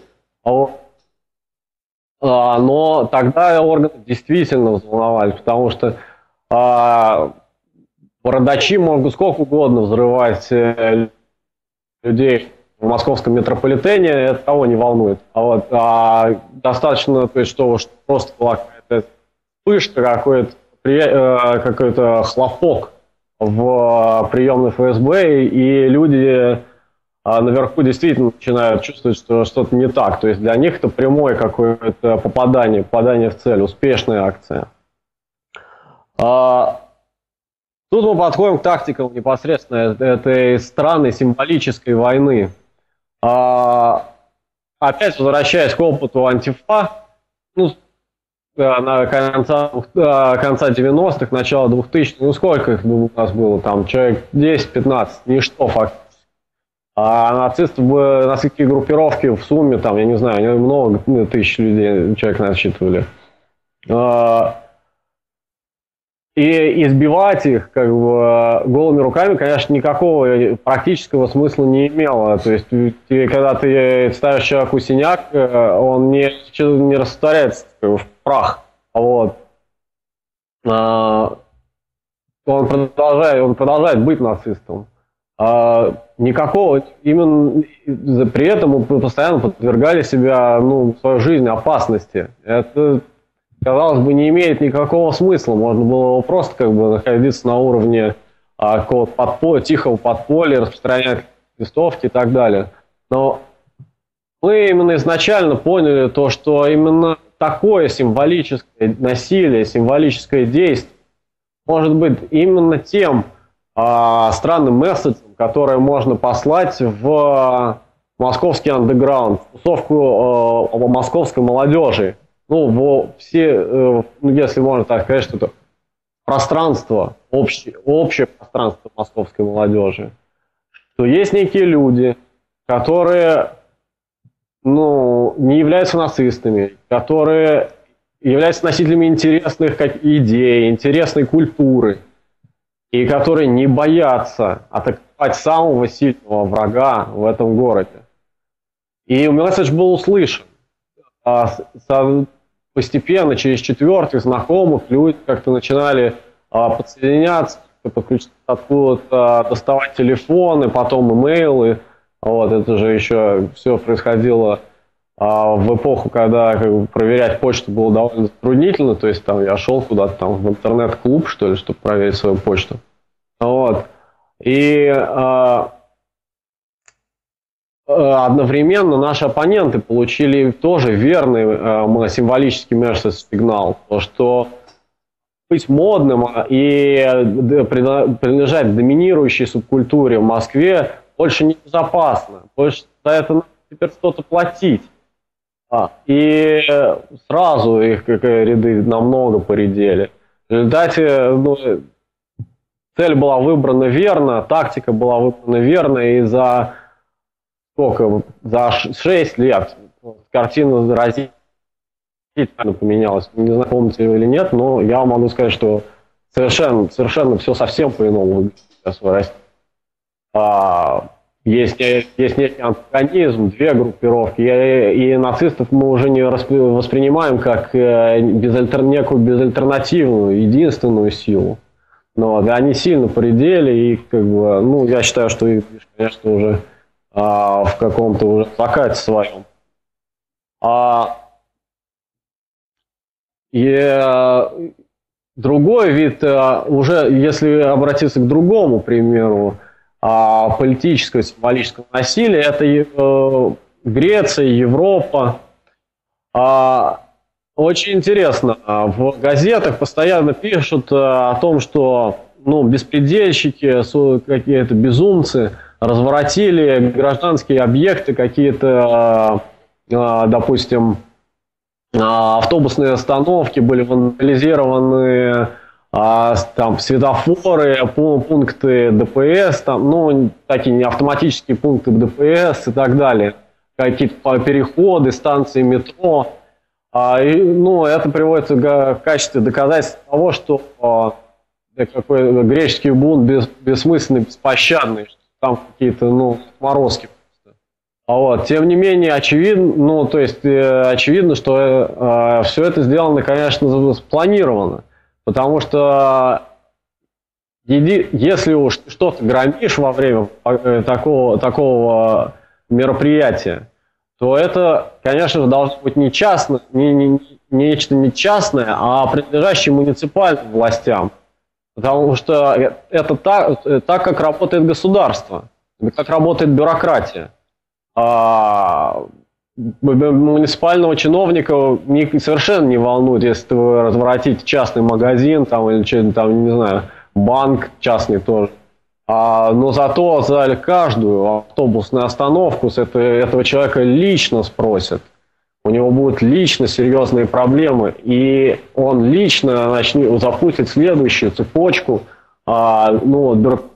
Но тогда органы действительно взволновались, потому что бородачи могут сколько угодно взрывать людей в московском метрополитене, это кого не волнует. А вот а достаточно, то есть, что просто была какая-то вспышка, какой-то, какой-то хлопок в приемной Эф Эс Бэ, и люди наверху действительно начинают чувствовать, что что-то не так. То есть для них это прямое какое-то попадание, попадание в цель, успешная акция. Тут мы подходим к тактикам непосредственно этой странной символической войны. А, опять возвращаясь к опыту Антифа, ну, на конца, конца девяностых, начало двухтысячных, ну сколько их у нас было, там человек десять-пятнадцать, ничто фактически. А нацисты, нацистские группировки в сумме, там, я не знаю, много ну, тысяч людей, человек насчитывали. А, И избивать их как бы голыми руками, конечно, никакого практического смысла не имело. То есть, ты, когда ты ставишь человеку синяк, он не, не растворяется в прах. Вот. Он продолжает, он продолжает быть нацистом. Никакого, именно при этом мы постоянно подвергали себя, ну, в свою жизнь опасности. Это, казалось бы, не имеет никакого смысла. Можно было просто как бы находиться на уровне а, какого-то подполья, тихого подполья, распространять листовки и так далее. Но мы именно изначально поняли то, что именно такое символическое насилие, символическое действие может быть именно тем а, странным месседжем, которое можно послать в московский андеграунд, в тусовку а, московской молодежи. Ну, во все, ну, если можно так сказать, что это пространство, общее, общее пространство московской молодежи, что есть некие люди, которые, ну, не являются нацистами, которые являются носителями интересных как, идей, интересной культуры, и которые не боятся атаковать самого сильного врага в этом городе. И месседж был услышан. Постепенно, через четвертых знакомых, люди как-то начинали а, подсоединяться, подключиться откуда-то, доставать телефоны, потом имейлы. Вот, это же еще все происходило а, в эпоху, когда как бы, проверять почту было довольно затруднительно, то есть там я шел куда-то там в интернет-клуб, что ли, чтобы проверить свою почту. Вот. И а, одновременно наши оппоненты получили тоже верный а, символический месседж-сигнал, что быть модным и принадлежать доминирующей субкультуре в Москве больше не безопасно, больше за это надо теперь что-то платить. А, и сразу их ряды намного поредели. В результате ну, цель была выбрана верно, тактика была выбрана верно, и за сколько? За шесть лет картина разительно поменялась. Не знаю, помните вы или нет, но я вам могу сказать, что совершенно, совершенно все совсем по-иному выглядит сейчас в России. А, Есть, есть некий антагонизм, две группировки, и, и нацистов мы уже не воспринимаем как безальтер, некую безальтернативную, единственную силу. Но да, они сильно поредели, и как бы, ну, я считаю, что их, конечно, уже а, в каком-то уже закате своем. А, и а, другой вид, а, уже если обратиться к другому примеру, А политического, символического насилия, это э, Греция, Европа. А, очень интересно, в газетах постоянно пишут о том, что ну, беспредельщики, какие-то безумцы разворотили гражданские объекты, какие-то, э, допустим, автобусные остановки были вандализированы, А, там светофоры, пункты ДПС, там, ну, такие автоматические пункты ДПС и так далее, какие-то переходы, станции метро. А, и, ну, это приводится в качестве доказательства того, что а, какой греческий бунт без, бессмысленный, беспощадный, что там какие-то ну, отморозки. А вот, тем не менее, очевидно, ну, то есть, э, очевидно, что э, все это сделано, конечно, спланировано. Потому что если уж что-то громишь во время такого, такого мероприятия, то это, конечно же, должно быть не частно, не, не, нечто не частное, а принадлежащее муниципальным властям. Потому что это так, так как работает государство, как работает бюрократия. А муниципального чиновника не, совершенно не волнует, если вы разворотите частный магазин там, или что-то там, не знаю, банк частный тоже. А, но зато за каждую автобусную остановку с этого, этого человека лично спросят. У него будут лично серьезные проблемы, и он лично начнет, запустит следующую цепочку а, ну, бюрократии.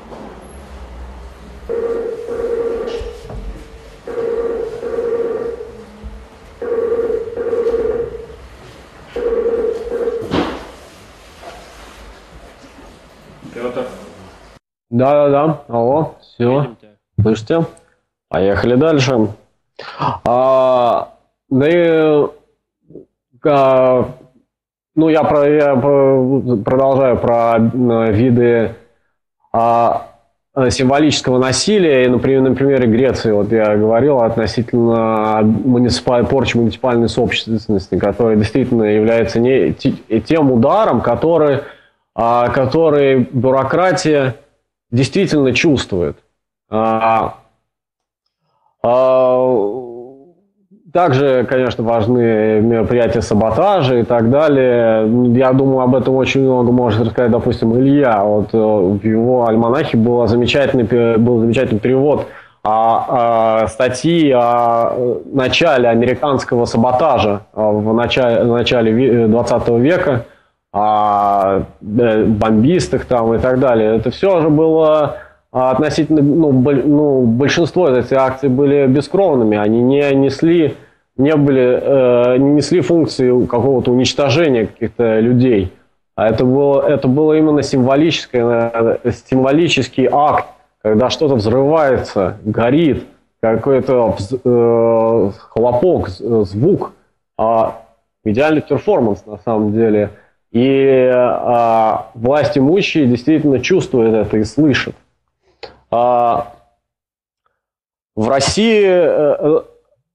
Да-да-да, алло, все, слышите? Поехали дальше. А, да и, а, ну, я, про, я продолжаю про виды а, символического насилия. И, например, на примере Греции, вот я говорил относительно муниципаль, порчи муниципальной собственности, которая действительно является не, тем ударом, который, а, который бюрократия действительно чувствует. А, а, также, конечно, важны мероприятия саботажа и так далее. Я думаю, об этом очень много может рассказать, допустим, Илья. Вот в его альманахе был замечательный, был замечательный перевод о, о статьи о начале американского саботажа в начале, в начале двадцатого века, о бомбистах там и так далее. Это все же было относительно, ну, ну, большинство из этих акций были бескровными, они не несли, не были, э, не несли функции какого-то уничтожения каких-то людей. А это было, это было именно символическое, символический акт, когда что-то взрывается, горит, какой-то э, хлопок, звук, а идеальный перформанс на самом деле. И а, власть имущие действительно чувствуют это и слышат. А, в России,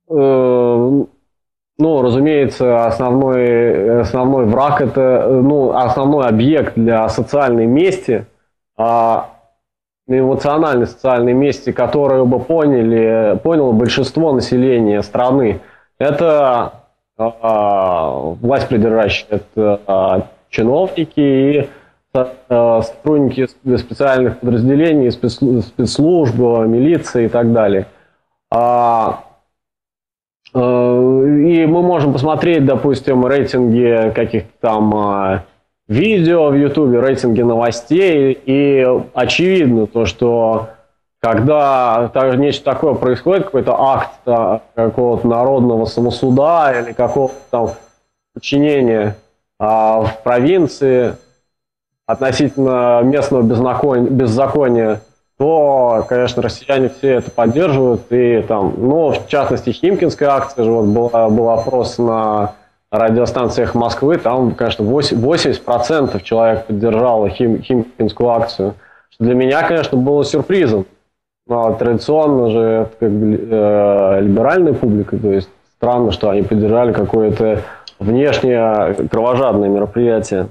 э, ну, разумеется, основной, основной враг это, ну, основной объект для социальной мести, а эмоциональной социальной мести, которую бы поняли, поняло большинство населения страны, это а, власть придержащие, это а, чиновники и а, сотрудники специальных подразделений, спецслужб, милиции и так далее. А, И мы можем посмотреть, допустим, рейтинги каких-то там видео в Ютубе, рейтинги новостей, и очевидно то, что когда так, нечто такое происходит, какой-то акт да, какого-то народного самосуда или какого-то там подчинения а, в провинции относительно местного беззакония, то, конечно, россияне все это поддерживают. И там, ну, в частности, Химкинская акция же, вот был, был опрос на радиостанциях Москвы, там, конечно, восемьдесят процентов человек поддержало Хим, Химкинскую акцию. Что для меня, конечно, было сюрпризом. Но традиционно же это как бы э, либеральная публика, то есть странно, что они поддержали какое-то внешнее кровожадное мероприятие.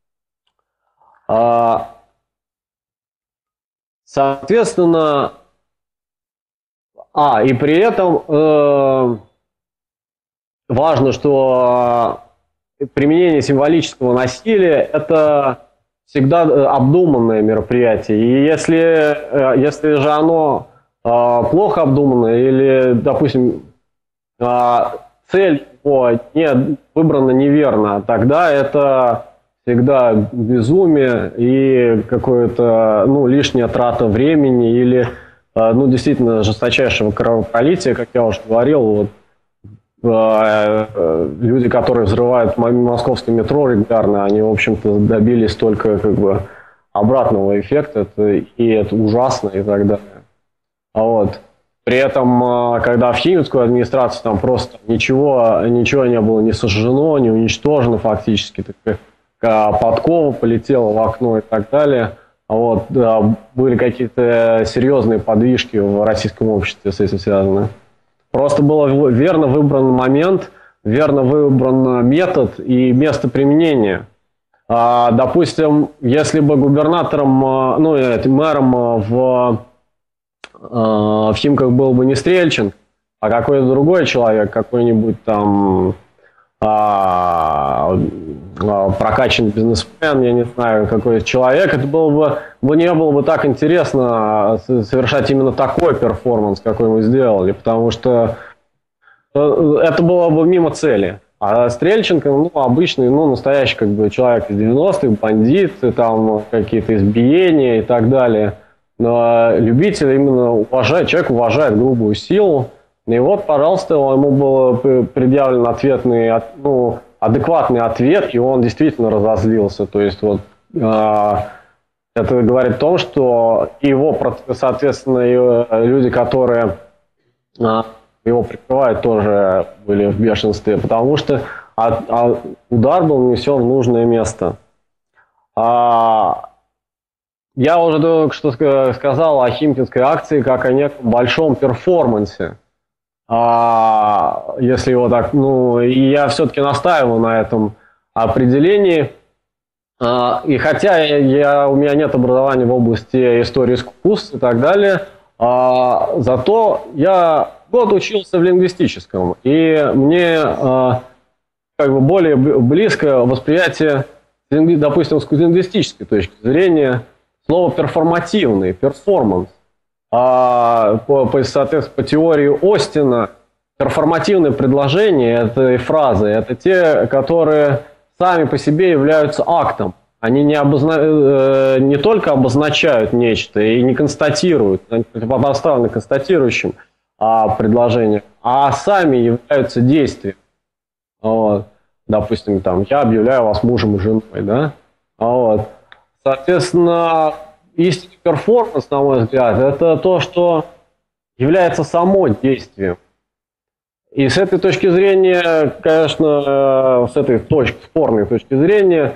А, Соответственно, а, и при этом э, важно, что применение символического насилия – это всегда обдуманное мероприятие. И если, э, если же оно э, плохо обдуманное или, допустим, э, цель его не, выбрана неверно, тогда это всегда безумие и какое-то, ну, лишняя трата времени или, ну, действительно, жесточайшего кровопролития, как я уже говорил, вот, э, люди, которые взрывают московское метро регулярно, они, в общем-то, добились только, как бы, обратного эффекта, это, и это ужасно и так далее. А вот. При этом, когда в Химкинскую администрацию там просто ничего, ничего не было не сожжено, не уничтожено фактически, так, подкова полетела в окно и так далее. Вот, да, были какие-то серьезные подвижки в российском обществе с этим связаны. Просто был верно выбран момент, верно выбран метод и место применения. А, допустим, если бы губернатором, ну, мэром в, в Химках был бы не Стрельченко, а какой-то другой человек, какой-нибудь там А, прокачанный бизнесмен, я не знаю, какой человек, это было бы, бы не было бы так интересно совершать именно такой перформанс, какой мы сделали, потому что это было бы мимо цели. А Стрельченко, ну, обычный, ну, настоящий, как бы, человек из девяностых, бандит, там какие-то избиения и так далее. Но любитель именно уважает, человек уважает грубую силу. И вот, пожалуйста, ему был предъявлен ответный, ну, адекватный ответ, и он действительно разозлился. То есть, вот, э, это говорит о том, что его, соответственно, и люди, которые э, его прикрывают, тоже были в бешенстве, потому что а, а удар был нанесен в нужное место. А, я уже только что сказал о Химкинской акции как о неком большом перформансе. А, если его так, ну, и я все-таки настаиваю на этом определении. А, и хотя я, я, у меня нет образования в области истории искусств и так далее, а, зато я год учился в лингвистическом, и мне а, как бы более близко восприятие, допустим, с лингвистической точки зрения, слово перформативный, перформанс. А по, по, соответственно, по теории Остина перформативные предложения этой фразы – это те, которые сами по себе являются актом. Они не, обозна... не только обозначают нечто и не констатируют, они противопоставлены констатирующим а, предложениям, а сами являются действием. Вот. Допустим, там, я объявляю вас мужем и женой, да? Вот. Соответственно, истинный перформанс, на мой взгляд, это то, что является само действием. И с этой точки зрения, конечно, с этой точки, спорной точки зрения,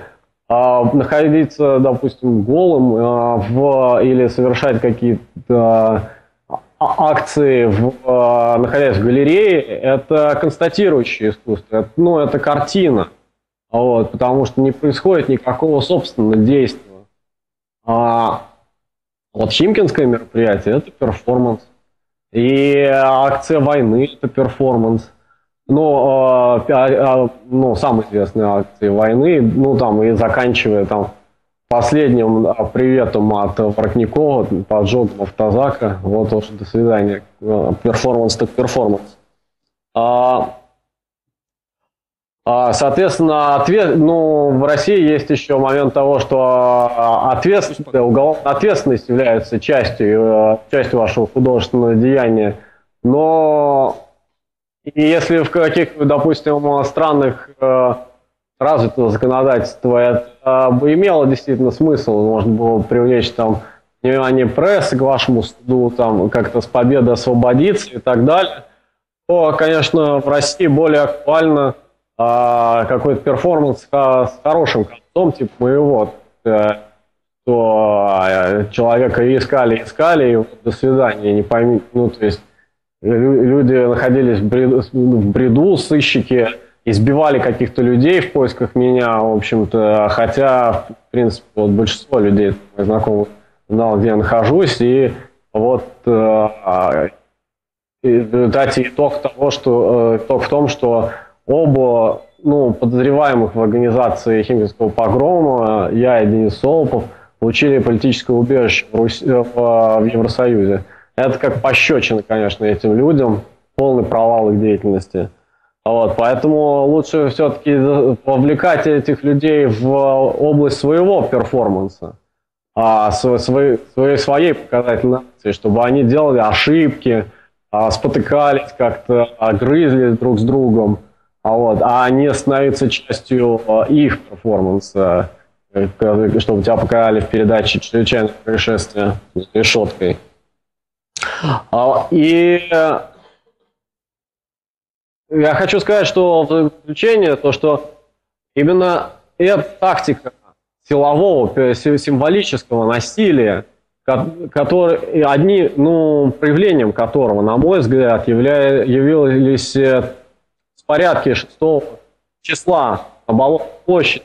находиться, допустим, голым в, или совершать какие-то акции, в, э, находясь в галерее, это констатирующее искусство, это, ну, это картина, вот, потому что не происходит никакого собственного действия. А вот Химкинское мероприятие – это перформанс, и акция войны – это перформанс. Ну, э, ну, самые известные акции войны, ну, там, и заканчивая там последним приветом от Воротникова, поджогом автозака, вот уж до свидания, перформанс так перформанс. А, а, соответственно, ответ, ну, в России есть еще момент того, что ответственность, уголовная ответственность является частью, частью вашего художественного деяния, но и если в каких-то, допустим, странах развитого законодательства это бы имело действительно смысл, можно было привлечь там внимание прессы к вашему суду, там как-то с победы освободиться и так далее, то, конечно, в России более актуально а, какой-то перформанс с хорошим концом, типа моего, что человека искали, искали, и вот, до свидания, не пойми, ну, то есть люди находились в бреду, в бреду, сыщики избивали каких-то людей в поисках меня, в общем-то, хотя, в принципе, вот большинство людей, моих знакомых, знал, где я нахожусь, и вот э, и в результате итог того, что, э, итог в том, что оба, ну, подозреваемых в организации Химкинского погрома, я и Денис Солопов, получили политическое убежище в, Руси, в, в Евросоюзе. Это как пощечина, конечно, этим людям, полный провал их деятельности. Вот, поэтому лучше все-таки вовлекать этих людей в область своего перформанса, а, своей, своей, своей показательной акции, чтобы они делали ошибки, а, спотыкались как-то, а, грызли друг с другом, а, вот, а не становиться частью а, их перформанса, чтобы тебя показали в передаче «Чрезвычайное происшествие» с решеткой. И я хочу сказать, что в заключение, то, что именно эта тактика силового, символического насилия, который, одни, ну, проявлением которого, на мой взгляд, явля, явились беспорядки шестого числа на Болотной площади,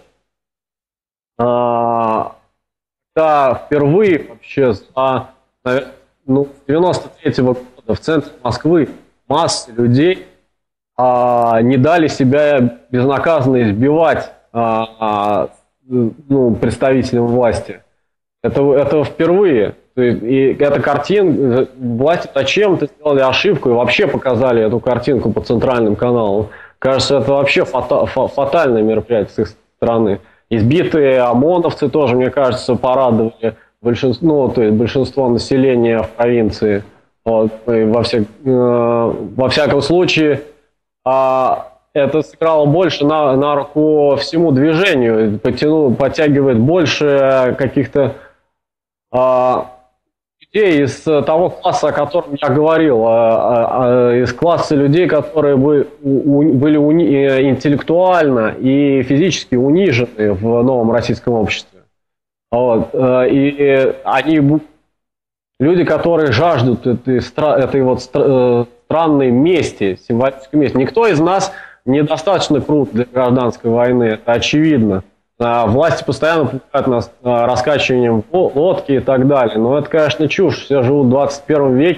когда впервые вообще за, ну, с девяносто третьего года в центре Москвы массы людей а, не дали себя безнаказанно избивать а, а, ну, представителям власти. Это, это впервые. И эта картинка, власти зачем-то сделали ошибку и вообще показали эту картинку по центральным каналам. Кажется, это вообще фата, фатальное мероприятие с их стороны. Избитые ОМОНовцы тоже, мне кажется, порадовали большинство, ну, то есть большинство населения в провинции. Вот, во, всяк, э, во всяком случае, э, это сыграло больше на, на руку всему движению, потяну, подтягивает больше каких-то э, людей из того класса, о котором я говорил, э, э, из класса людей, которые бы, у, были уни, интеллектуально и физически унижены в новом российском обществе. Вот. И они, люди, которые жаждут этой, этой вот странной мести, символической мести. Никто из нас недостаточно крут для гражданской войны, это очевидно. Власти постоянно пугают нас раскачиванием лодки и так далее. Но это, конечно, чушь. Все живут в двадцать первом веке.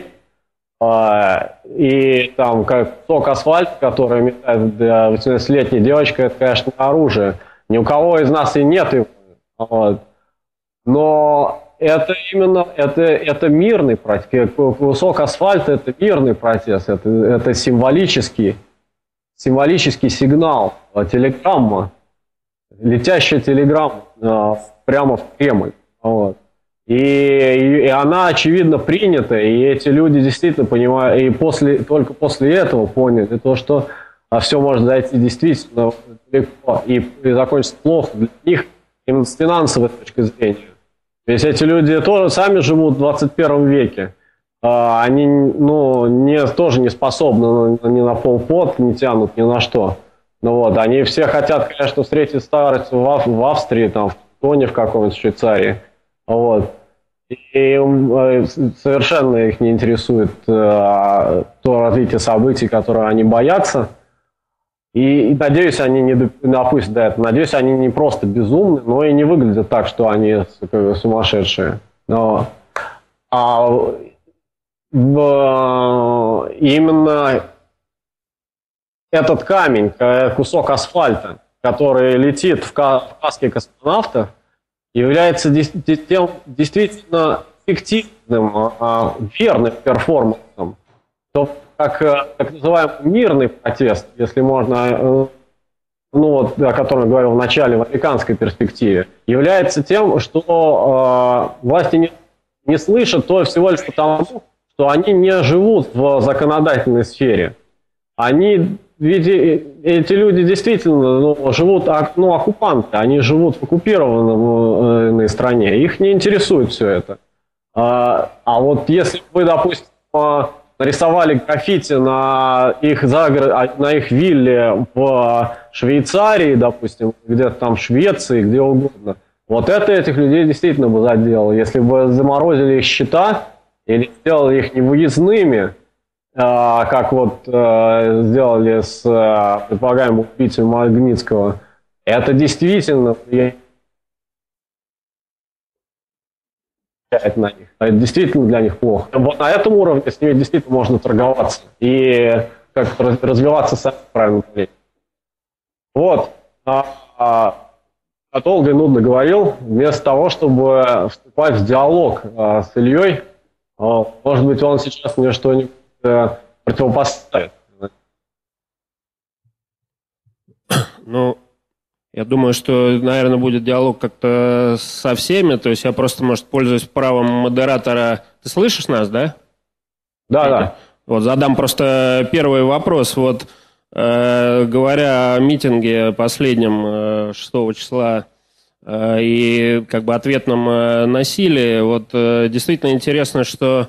И там как кусок асфальта, который метает восемнадцатилетняя девочка, это, конечно, оружие. Ни у кого из нас и нет его. Вот. Но это именно это, это мирный протест. Кусок асфальта – это мирный протест. Это, это символический, символический сигнал, телеграмма, летящая телеграмма прямо в Кремль. Вот. И, и она, очевидно, принята. И эти люди действительно понимают, и после, только после этого поняли то, что все может зайти действительно далеко и, и закончиться плохо для них именно с финансовой точки зрения. Ведь эти люди тоже сами живут в двадцать первом веке. Они, ну, не, тоже не способны ни на полпот, не тянут ни на что. Ну, вот, они все хотят, конечно, встретить старость в, в Австрии, там, в Тоне в каком-нибудь Швейцарии. Вот. И совершенно их не интересует то развитие событий, которое они боятся. И, и надеюсь, они не допустят до этого. Надеюсь, они не просто безумны, но и не выглядят так, что они сумасшедшие. Но, а в, именно этот камень, кусок асфальта, который летит в каске космонавта, является тем действительно эффективным, верным перформансом. То, как так называемый мирный протест, если можно, ну вот, о котором я говорил в начале, в американской перспективе, является тем, что э, власти не, не слышат то всего лишь потому, что они не живут в законодательной сфере. Они, ведь эти люди действительно ну, живут, ну, оккупанты, они живут в оккупированной стране, их не интересует все это. А, а вот если вы, допустим, нарисовали граффити на их, загород, на их вилле в Швейцарии, допустим, где-то там в Швеции, где угодно, вот это этих людей действительно бы задело. Если бы заморозили их счета или сделали их невыездными, как вот сделали с предполагаемым убийцей Магнитского, это действительно влияет на них. Это действительно для них плохо. Вот на этом уровне с ними действительно можно торговаться и как-то развиваться сами правильно. Вот. А, а, а долго и нудно говорил, вместо того, чтобы вступать в диалог а, с Ильей, а, может быть, он сейчас мне что-нибудь а, противопоставит. Ну, я думаю, что, наверное, будет диалог как-то со всеми. То есть я просто, может, пользуюсь правом модератора. Ты слышишь нас, да? Да, да. Вот задам просто первый вопрос. Вот э, говоря о митинге последнем э, шестого числа э, и как бы ответном э, насилии, вот э, действительно интересно, что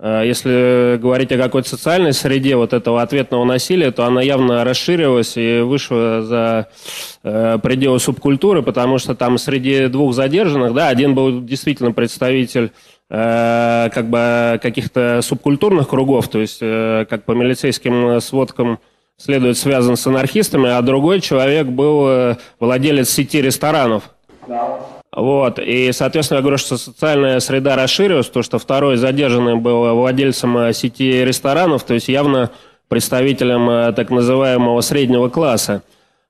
если говорить о какой-то социальной среде вот этого ответного насилия, то она явно расширилась и вышла за э, пределы субкультуры, потому что там среди двух задержанных, да, один был действительно представитель э, как бы каких-то субкультурных кругов, то есть э, как по милицейским сводкам следует связан с анархистами, а другой человек был э, владелец сети ресторанов. Да. Вот, и, соответственно, я говорю, что социальная среда расширилась, то, что второй задержанный был владельцем сети ресторанов, то есть явно представителем так называемого среднего класса.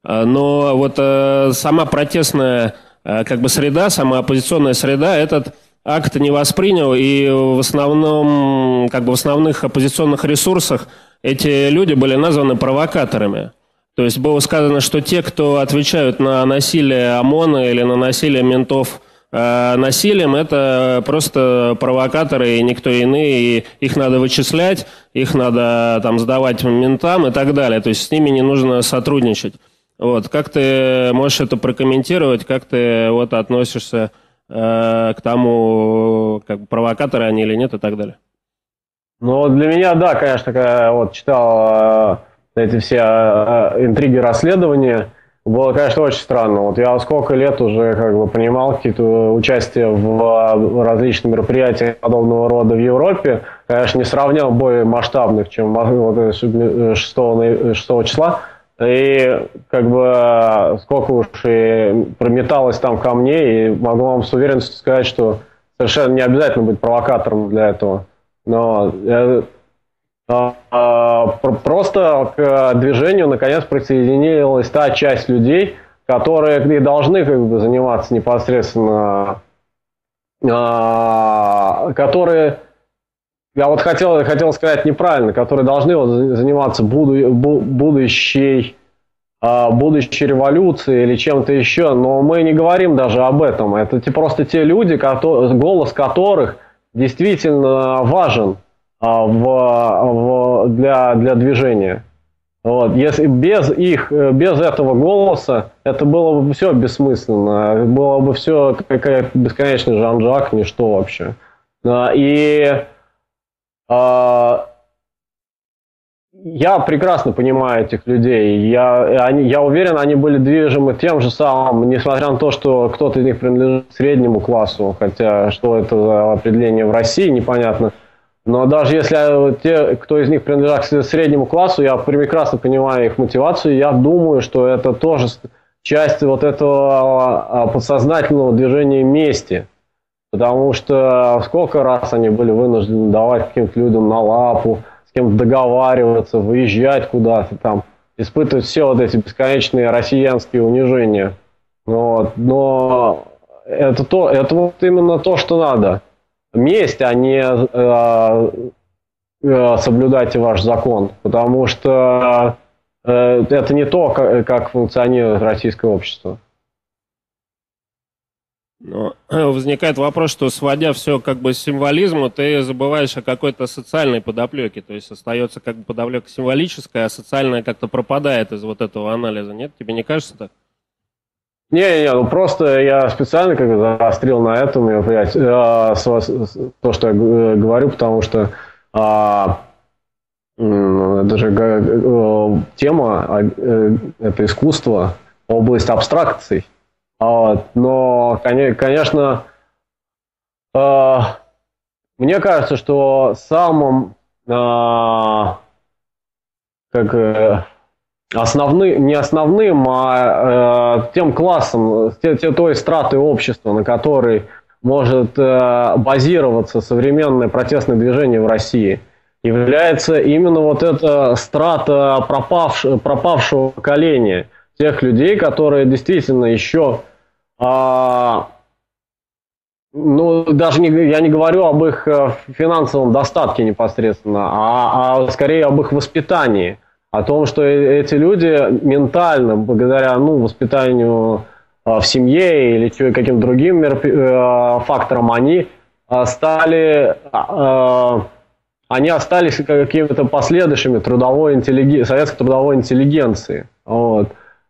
Но вот сама протестная как бы среда, сама оппозиционная среда этот акт не воспринял, и в основном, как бы в основных оппозиционных ресурсах эти люди были названы провокаторами. То есть было сказано, что те, кто отвечают на насилие ОМОНа или на насилие ментов э, насилием, это просто провокаторы и никто иные, и их надо вычислять, их надо там сдавать ментам и так далее. То есть с ними не нужно сотрудничать. Вот. Как ты можешь это прокомментировать, как ты вот относишься э, к тому, как провокаторы они или нет и так далее? Ну, для меня, да, конечно, когда вот читал эти все э, интриги расследования, было, конечно, очень странно. Вот я сколько лет уже как бы принимал какие-то участия в различных мероприятиях подобного рода в Европе, конечно, не сравнял более масштабных, чем вот шестого числа. И как бы сколько уж и прометалось там ко мне, и могу вам с уверенностью сказать, что совершенно не обязательно быть провокатором для этого. Но просто к движению наконец присоединилась та часть людей, которые и должны как бы заниматься непосредственно, которые, я вот хотел, хотел сказать неправильно, которые должны вот заниматься буду, будущей, будущей революцией или чем-то еще, но мы не говорим даже об этом. Это просто те люди, которые, голос которых действительно важен В, в, для, для движения. Вот. Если без их, без этого голоса, это было бы все бессмысленно, было бы все какая-то бесконечный Жан-Жак, ничто вообще. И, я прекрасно понимаю этих людей. Я, они, я уверен, они были движимы тем же самым, несмотря на то, что кто-то из них принадлежит к среднему классу, хотя что это за определение в России, непонятно. Но даже если те, кто из них принадлежит к среднему классу, я прекрасно понимаю их мотивацию, я думаю, что это тоже часть вот этого подсознательного движения мести. Потому что сколько раз они были вынуждены давать каким-то людям на лапу, с кем-то договариваться, выезжать куда-то там, испытывать все вот эти бесконечные россиянские унижения. Вот. Но это, то, это вот именно то, что надо. Месть, а не э, э, соблюдайте ваш закон. Потому что э, это не то, как, как функционирует российское общество. Но возникает вопрос, что сводя все как бы к символизму, ты забываешь о какой-то социальной подоплеке. То есть остается как бы подоплека символическая, а социальная как-то пропадает из вот этого анализа. Нет? Тебе не кажется так? Не-не, ну просто я специально как бы заострил на этом мероприятии, э, с, с, то, что я говорю, потому что э, это же э, тема, э, это искусство, область абстракций. Вот. Но, конечно, э, мне кажется, что самым э, как, э, основным, не основным, а э, тем классом, те, те, той стратой общества, на которой может э, базироваться современное протестное движение в России, является именно вот эта страта пропавшего, пропавшего поколения, тех людей, которые действительно еще А, ну, даже не, я не говорю об их финансовом достатке непосредственно, а, а скорее об их воспитании. О том, что эти люди ментально, благодаря ну, воспитанию а, в семье или каким-то другим а, факторам, они а, стали, а, они остались какими-то последующими трудовой интеллиген... советской трудовой интеллигенции. Вот.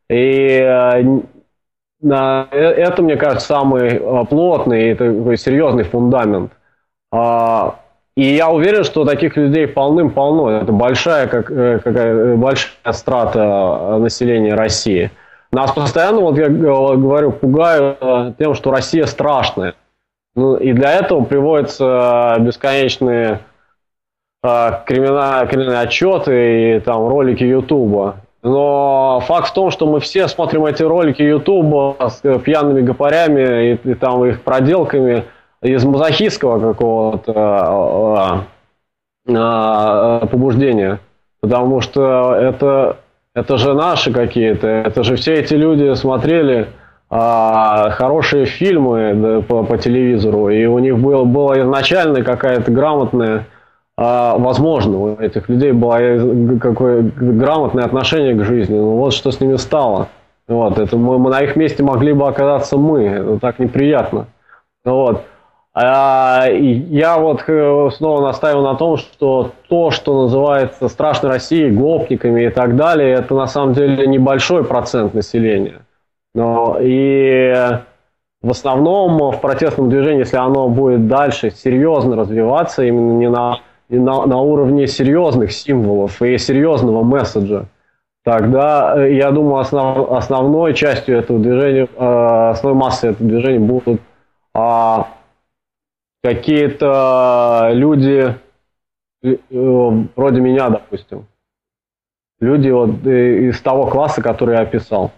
И это, мне кажется, самый плотный и такой серьезный фундамент. И я уверен, что таких людей полным-полно. Это большая, как, какая, большая страта населения России. Нас постоянно, вот я говорю, пугают тем, что Россия страшная. Ну, и для этого приводятся бесконечные криминальные отчеты и там, ролики Ютуба. Но факт в том, что мы все смотрим эти ролики Ютуба с пьяными гопарями и, и там их проделками из мазохистского какого-то а, а, побуждения. Потому что это, это же наши какие-то, это же все эти люди смотрели а, хорошие фильмы да, по, по телевизору, и у них было, было изначально какая-то грамотная, возможно, у этих людей было какое грамотное отношение к жизни. Но вот что с ними стало. Вот, это мы, мы на их месте могли бы оказаться мы. Это так неприятно. Вот. А, я вот снова настаиваю на том, что то, что называется страшной Россией, гопниками и так далее, это на самом деле небольшой процент населения. Но, и в основном в протестном движении, если оно будет дальше серьезно развиваться, именно не на И на, на уровне серьезных символов и серьезного месседжа, тогда, я думаю, основ, основной частью этого движения, э, основной массой этого движения будут э, какие-то люди, э, вроде меня, допустим. Люди вот, э, из того класса, который я описал.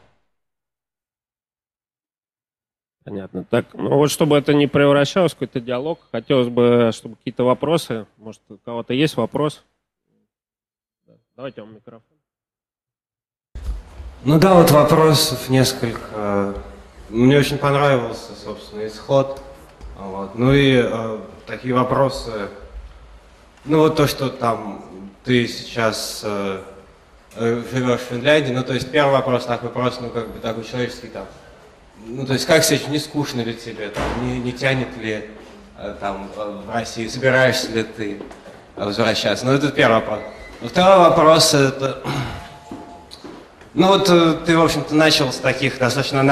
Понятно. Так, ну вот чтобы это не превращалось в какой-то диалог, хотелось бы, чтобы какие-то вопросы, может, у кого-то есть вопрос? Давайте вам микрофон. Ну да, вот вопросов несколько. Мне очень понравился, собственно, исход. Вот. Ну и э, такие вопросы. Ну вот то, что там ты сейчас э, живешь в Финляндии, ну то есть первый вопрос такой просто, ну как бы такой человеческий там. Ну, то есть, как сейчас, не скучно ли тебе, там, не, не тянет ли там в России, собираешься ли ты возвращаться? Ну, это первый вопрос. Второй вопрос, это, ну, вот ты, в общем-то, начал с таких достаточно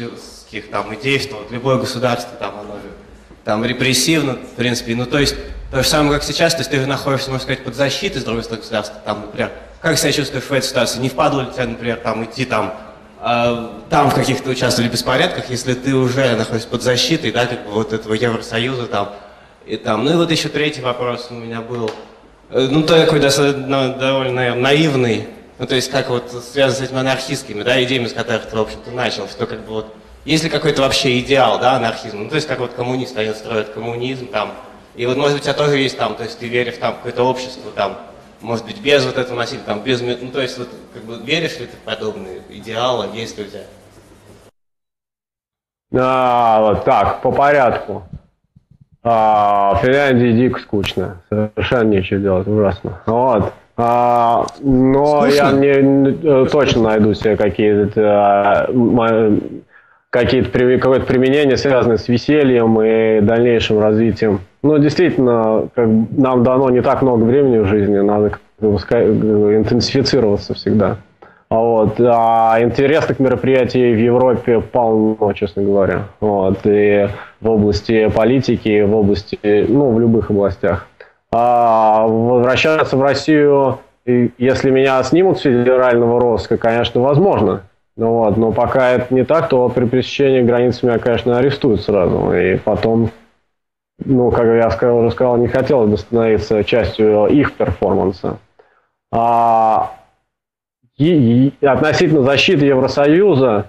анархических там идей, что вот любое государство, там, оно же, там, репрессивно, в принципе, ну, то есть, То же самое, как сейчас, то есть ты же находишься, можно сказать, под защитой с другой стороны государства, там, например, как себя чувствуешь в этой ситуации, не впадло ли тебя, например, там, идти там, э, там в каких-то участвовали беспорядках, если ты уже находишься под защитой, да, как бы вот этого Евросоюза там, и там, ну и вот еще третий вопрос у меня был, э, ну такой достаточно, довольно, наверное, наивный, ну то есть как вот связан с этими анархистскими, да, идеями, с которых ты, в общем-то, начал, что как бы вот, есть ли какой-то вообще идеал, да, анархизма, ну то есть как вот коммунисты, они строят коммунизм, там, и вот, может быть, у тебя тоже есть там, то есть ты веришь там в какое-то общество, там, может быть, без вот этого насилия, там, без, ну, то есть, вот, как бы, веришь ли ты в подобные идеалы, есть ли у тебя? А, вот так, по порядку. А, в Финляндии дико скучно, совершенно нечего делать, ужасно. Вот. А, но скучно? Я не, точно найду себе какие-то... какие-то, какое-то применение, связанное с весельем и дальнейшим развитием. Ну, действительно, как, нам дано не так много времени в жизни, надо интенсифицироваться всегда. Вот. А интересных мероприятий в Европе полно, честно говоря. Вот. И в области политики, и в области, ну, в любых областях. А возвращаться в Россию, если меня снимут с федерального розыска, конечно, возможно. Ну вот, но пока это не так, то при пересечении границ меня, конечно, арестуют сразу. И потом, ну, как я сказал, уже сказал, не хотелось бы становиться частью их перформанса. А, и, и относительно защиты Евросоюза,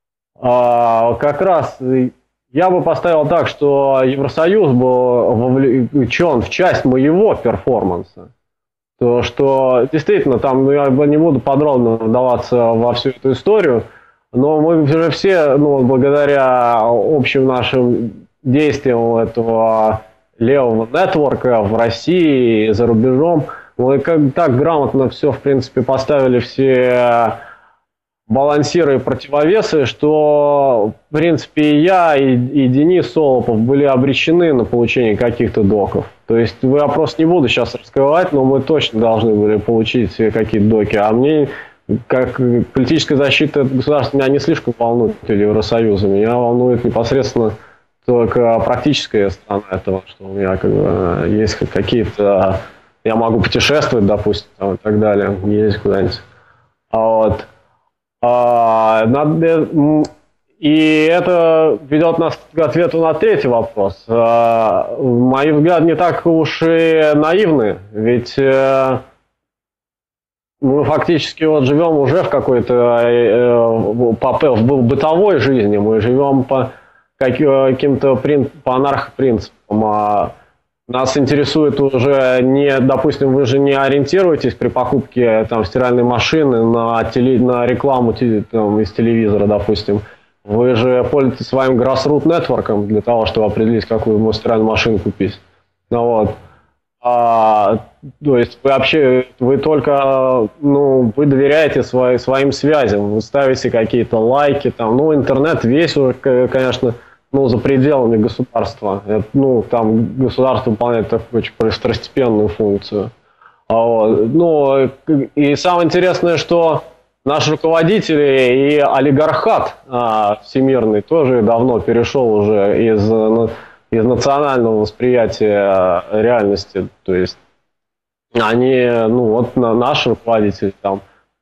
а, как раз я бы поставил так, что Евросоюз был вовлечен в часть моего перформанса. То, что действительно, там, ну, я не буду подробно вдаваться во всю эту историю, но мы уже все, ну, благодаря общим нашим действиям этого левого нетворка в России и за рубежом, мы как так грамотно все, в принципе, поставили все балансиры и противовесы, что, в принципе, и я, и, и Денис Солопов были обречены на получение каких-то доков. То есть я просто не буду сейчас раскрывать, но мы точно должны были получить какие-то доки. А мне, как политическая защита государства, меня не слишком волнует, или Евросоюза. Меня волнует непосредственно только практическая сторона этого, что у меня как бы есть какие-то... Я могу путешествовать, допустим, там, и так далее, ездить куда-нибудь. А вот... А, надо, и это ведет нас к ответу на третий вопрос. А, мои взгляды не так уж и наивны, ведь э, мы фактически вот живем уже в какой-то э, по, в бытовой жизни, мы живем по каким-то по анархопринципам. А нас интересует уже не, допустим, вы же не ориентируетесь при покупке там, стиральной машины на, теле, на рекламу там, из телевизора, допустим. Вы же пользуетесь своим grassroot нетворком для того, чтобы определить, какую вы стиральную машину купить. Ну, вот. А, то есть вы вообще, вы только, ну, вы доверяете свои, своим связям, вы ставите какие-то лайки, там, ну, интернет весь уже, конечно, ну, за пределами государства. Это, ну, там государство выполняет такую очень второстепенную функцию. А вот. Ну, и самое интересное, что наши руководители и олигархат а, всемирный тоже давно перешел уже из, из национального восприятия реальности. То есть они, ну, вот наши руководители, там,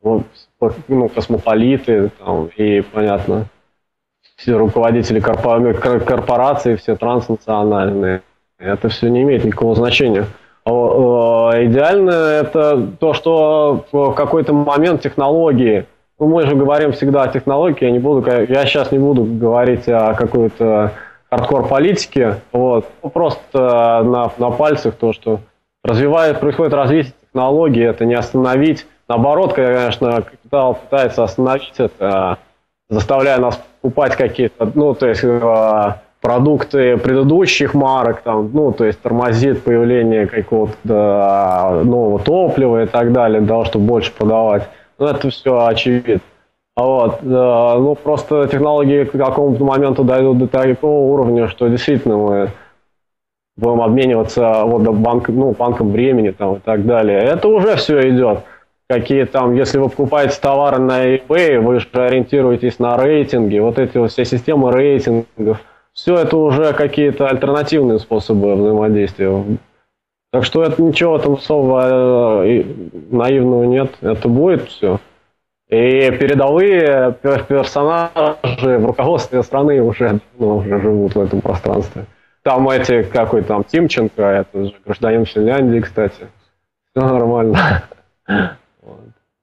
ну, космополиты, там, и, понятно, все руководители корпораций, все транснациональные. Это все не имеет никакого значения. Идеально это то, что в какой-то момент технологии, ну, мы же говорим всегда о технологии, я, не буду, я сейчас не буду говорить о какой-то хардкор-политике, вот, просто на, на пальцах то, что развивает, происходит развитие технологий, это не остановить. Наоборот, конечно, капитал пытается остановить это, заставляя нас покупать какие-то, ну, то есть э, продукты предыдущих марок, там, ну, то есть тормозит появление какого-то э, нового топлива и так далее, для того, чтобы больше продавать. Ну, это все очевидно. Вот, э, ну, просто технологии к какому-то моменту дойдут до такого уровня, что действительно мы будем обмениваться вот, банк, ну, банком времени там, и так далее. Это уже все идет. Какие там, если вы покупаете товары на eBay, вы же ориентируетесь на рейтинги, вот эти вот все системы рейтингов, все это уже какие-то альтернативные способы взаимодействия. Так что это ничего там особо э, наивного нет. Это будет все. И передовые персонажи в руководстве страны уже, ну, уже живут в этом пространстве. Там эти, какой там, Тимченко, это же гражданин Финляндии, кстати. Все нормально. Вот.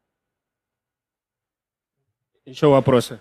Еще вопросы?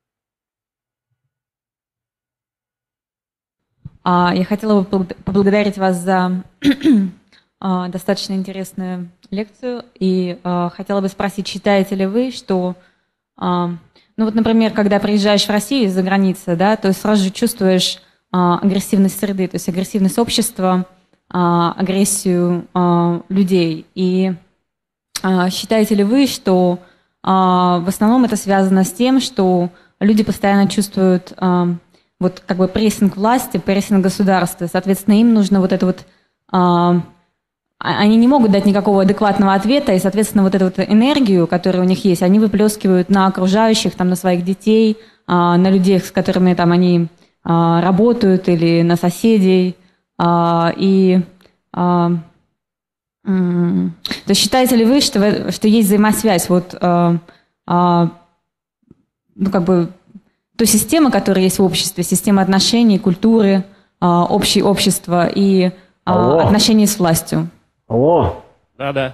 Я хотела бы поблагодарить вас за достаточно интересную лекцию и хотела бы спросить, считаете ли вы, что, ну вот, например, когда приезжаешь в Россию из-за границы, да, то сразу же чувствуешь агрессивность среды, то есть агрессивность общества, агрессию людей. И считаете ли вы, что в основном это связано с тем, что люди постоянно чувствуют вот как бы прессинг власти, прессинг государства, соответственно, им нужно вот это вот, а, они не могут дать никакого адекватного ответа, и, соответственно, вот эту вот энергию, которая у них есть, они выплескивают на окружающих, там, на своих детей, а, на людей, с которыми там они а, работают, или на соседей, а, и а, м- то есть считаете ли вы, что, что есть взаимосвязь, вот, а, а, ну, как бы, той системы, которая есть в обществе, система отношений, культуры, общее общество и Алло. отношений с властью. Алло. Да-да.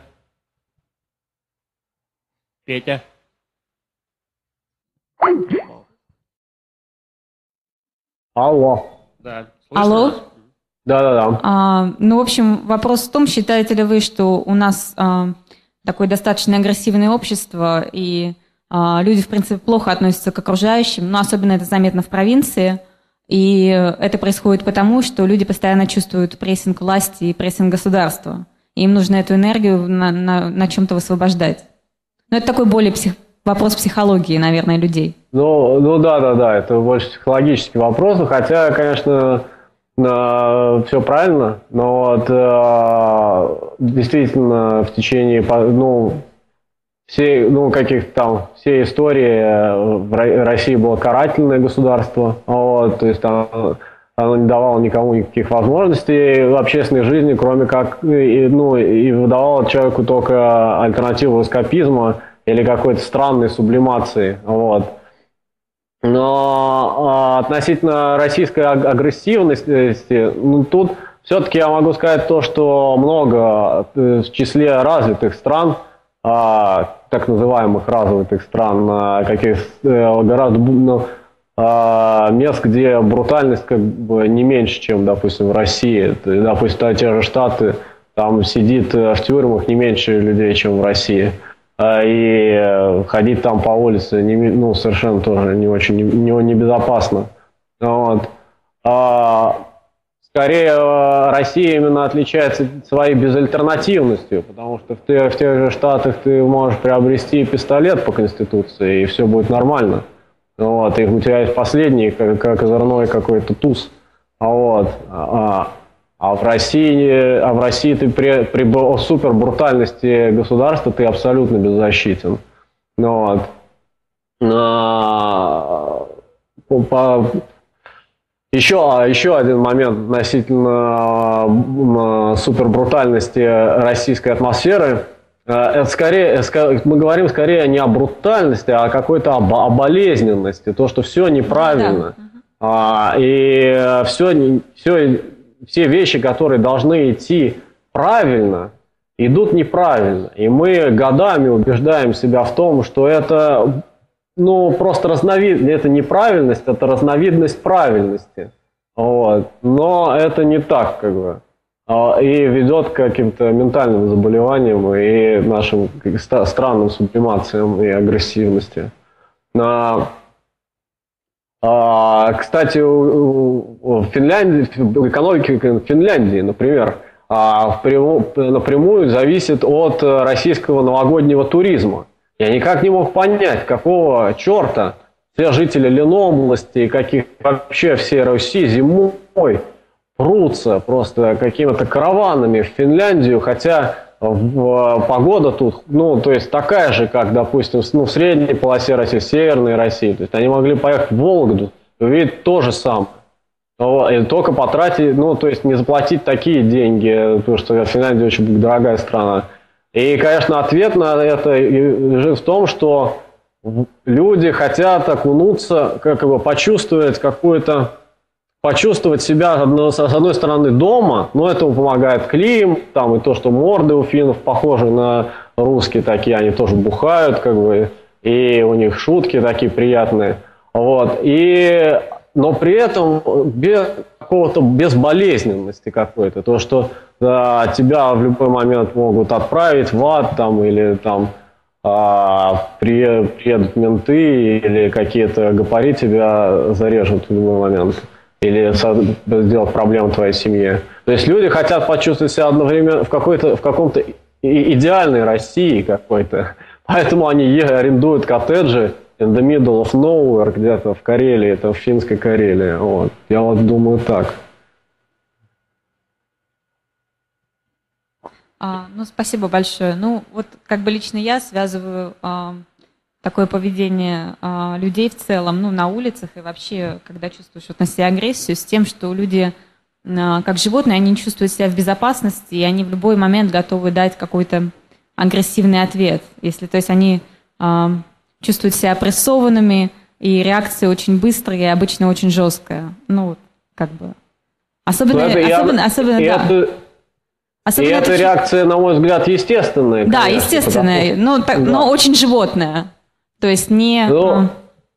Петя. Алло. Да. Слышно? Алло? Да-да-да. А, ну, в общем, вопрос в том, считаете ли вы, что у нас а, такое достаточно агрессивное общество, и а, люди, в принципе, плохо относятся к окружающим, но особенно это заметно в провинции, и это происходит потому, что люди постоянно чувствуют прессинг власти и прессинг государства, и им нужно эту энергию на, на, на чем-то высвобождать. Но это такой более псих, вопрос психологии, наверное, людей. Ну, ну да-да-да, это больше психологический вопрос, хотя, конечно, все правильно, но вот э, действительно в течение, ну, всей, ну, каких-то там, всей истории в России было карательное государство, вот, то есть оно, оно не давало никому никаких возможностей в общественной жизни, кроме как, и, ну, и выдавало человеку только альтернативу эскапизма или какой-то странной сублимации, вот. Но э, относительно российской агрессивности, ну, тут все-таки я могу сказать то, что много в числе развитых стран, э, так называемых развитых стран, э, каких э, гораздо ну, э, мест, где брутальность как бы не меньше, чем, допустим, в России. То, допустим, те же Штаты, там сидит в тюрьмах не меньше людей, чем в России. И ходить там по улице не, ну, совершенно тоже не очень не, не безопасно. Вот. А, скорее, Россия именно отличается своей безальтернативностью, потому что в, те, в тех же Штатах ты можешь приобрести пистолет по Конституции, и все будет нормально. Вот. И у тебя есть последний, как, как озорной какой-то туз. Вот. А, А в России, а в России ты при, при супер брутальности государства ты абсолютно беззащитен. Ну, вот. а, по, еще, еще один момент относительно супер брутальности российской атмосферы. Это скорее, мы говорим скорее не о брутальности, а о какой-то о болезненности. То, что все неправильно. Да. А, и все, все Все вещи, которые должны идти правильно, идут неправильно. И мы годами убеждаем себя в том, что это, ну, просто разновидность, это неправильность, это разновидность правильности. Вот. Но это не так, как бы. И ведет к каким-то ментальным заболеваниям и нашим странным сублимациям и агрессивности. Кстати, в Финляндии, в экономике Финляндии, например, напрямую зависит от российского новогоднего туризма. Я никак не мог понять, какого черта все жители Ленобласти, каких вообще всей Руси зимой прутся просто какими-то караванами в Финляндию, хотя погода тут, ну, то есть такая же, как, допустим, ну, в средней полосе России, в северной России. То есть они могли поехать в Вологду, увидеть то же самое. И только потратить, ну, то есть не заплатить такие деньги, потому что Финляндия очень дорогая страна. И, конечно, ответ на это лежит в том, что люди хотят окунуться, как бы почувствовать какую-то, почувствовать себя, с одной стороны, дома, но этому помогает клим, там, и то, что морды у финнов похожи на русские такие, они тоже бухают, как бы, и у них шутки такие приятные. Вот. И, но при этом без какого-то безболезненности какой-то, то, что да, тебя в любой момент могут отправить в ад, там, или там а, при, приедут менты, или какие-то гопари тебя зарежут в любой момент, или сделать проблему твоей семье. То есть люди хотят почувствовать себя одновременно в, какой-то, в каком-то идеальной России какой-то, поэтому они арендуют коттеджи in the middle of nowhere, где-то в Карелии, это в финской Карелии. Вот. Я вот думаю так. А, ну, спасибо большое. Ну, вот как бы лично я связываю а, такое поведение а, людей в целом, ну, на улицах и вообще, когда чувствуешь вот на себе агрессию, с тем, что люди, а, как животные, они чувствуют себя в безопасности, и они в любой момент готовы дать какой-то агрессивный ответ. Если, то есть, они а, чувствуют себя опрессованными, и реакция очень быстрая и обычно очень жесткая. Ну, как бы. Особенно, это особенно, я, особенно да. Это... Особенно и эта это... реакция, на мой взгляд, естественная. Да, конечно, естественная, но, так, да. но очень животная. То есть не... Но,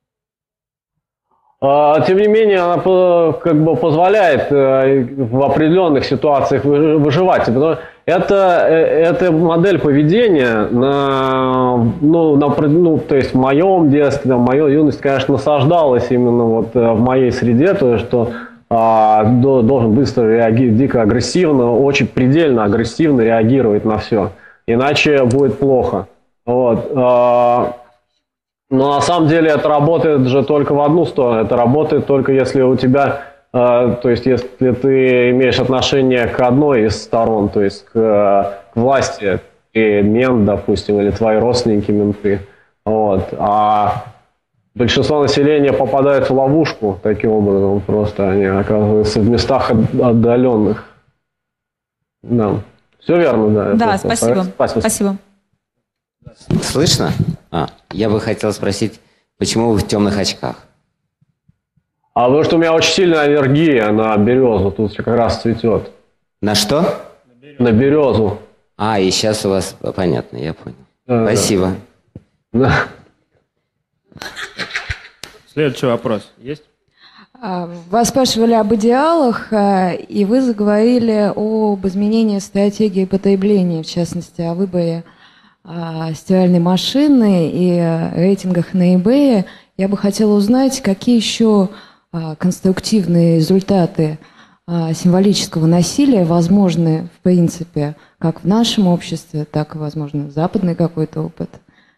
а, тем не менее, она как бы позволяет в определенных ситуациях выживать. Это, это модель поведения, на, ну, на, ну, то есть в моем детстве, в моей юности, конечно, насаждалась именно вот в моей среде, то есть что а, должен быстро реагировать, дико агрессивно, очень предельно агрессивно реагировать на все, иначе будет плохо. Вот. А, но на самом деле это работает же только в одну сторону, это работает только если у тебя, а, то есть если ты имеешь отношение к одной из сторон, то есть к, к власти, ты мент, допустим, или твои родственники менты. Вот. А большинство населения попадает в ловушку таким образом, просто они оказываются в местах отдаленных. Да. Все верно, да. Да, спасибо. Спасибо. спасибо. Слышно? А, я бы хотел спросить, почему вы в темных очках? А потому что у меня очень сильная аллергия на березу, тут как раз цветет. На что? На березу. А, и сейчас у вас понятно, я понял. Да, спасибо. Да. Следующий вопрос. Есть? Вас спрашивали об идеалах, и вы заговорили об изменении стратегии потребления, в частности, о выборе стиральной машины и рейтингах на eBay. Я бы хотела узнать, какие еще конструктивные результаты символического насилия возможны, в принципе, как в нашем обществе, так и, возможно, западный какой-то опыт.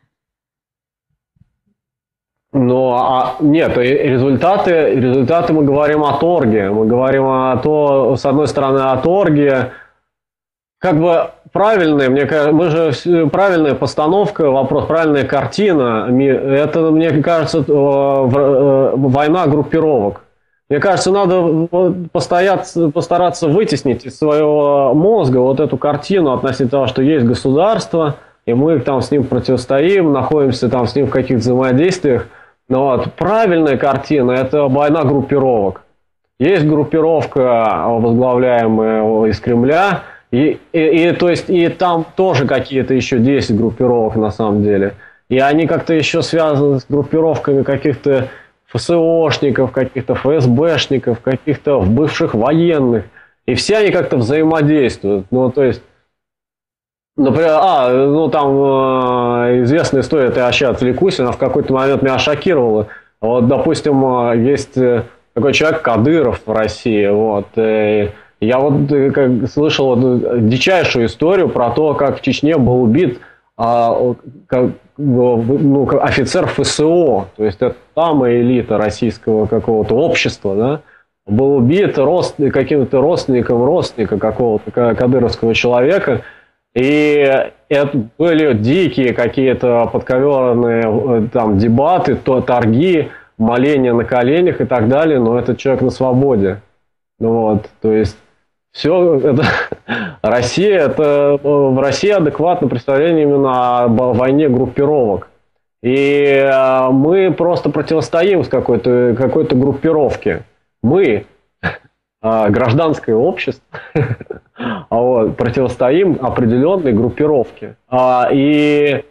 Ну, а, нет, результаты, результаты мы говорим о торге. Мы говорим о то, с одной стороны, о торге. Как бы правильная, мне кажется, мы же правильная постановка, вопрос, правильная картина. Это, мне кажется, война группировок. Мне кажется, надо постараться вытеснить из своего мозга вот эту картину относительно того, что есть государство, и мы там с ним противостоим, находимся там с ним в каких-то взаимодействиях. Но вот правильная картина – это война группировок. Есть группировка, возглавляемая из Кремля, и, и, и, то есть, и там тоже какие-то еще десять группировок на самом деле. И они как-то еще связаны с группировками каких-то ФСОшников, каких-то ФСБшников, каких-то бывших военных. И все они как-то взаимодействуют. Ну, то есть, например, а, ну там э, известная история, это я вообще отвлекусь, она в какой-то момент меня шокировала. Вот, допустим, есть такой человек Кадыров в России, вот, и я вот как, слышал вот, дичайшую историю про то, как в Чечне был убит а, как, ну, офицер ФСО, то есть это самая элита российского какого-то общества, да, был убит рост, каким-то родственником родственника какого-то кадыровского человека. И это были дикие какие-то подковерные там дебаты, то, торги, моления на коленях и так далее, но этот человек на свободе. Ну вот, то есть все это Россия, это в России адекватно представление именно о войне группировок. И мы просто противостоим с какой-то какой-то группировке. Мы, гражданское общество, вот, противостоим определенной группировке. И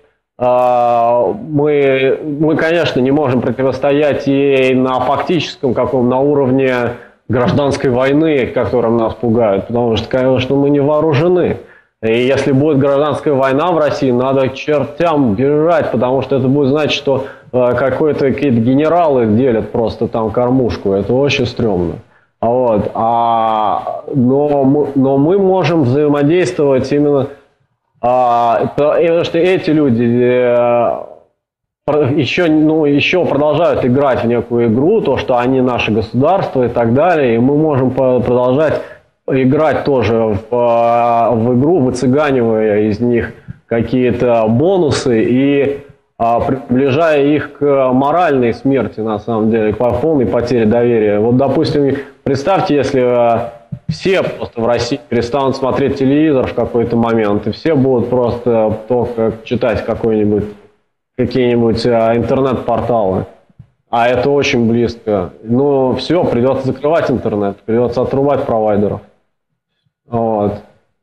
мы, мы, конечно, не можем противостоять ей на фактическом каком, на уровне гражданской войны, которым нас пугают, потому что, конечно, мы не вооружены. И если будет гражданская война в России, надо к чертям бежать, потому что это будет значить, что э, какой-то, какие-то генералы делят просто там кормушку. Это очень стрёмно. Вот. А, но, мы, но мы можем взаимодействовать именно, а, потому что эти люди э, еще, ну, еще продолжают играть в некую игру, то, что они наше государство и так далее, и мы можем продолжать играть тоже в, в игру, выцыганивая из них какие-то бонусы и а, приближая их к моральной смерти, на самом деле, к полной потере доверия. Вот, допустим, представьте, если а, все просто в России перестанут смотреть телевизор в какой-то момент, и все будут просто только читать какой-нибудь, какие-нибудь а, интернет-порталы. А это очень близко. Ну, все, придется закрывать интернет, придется отрубать провайдеров. Вот.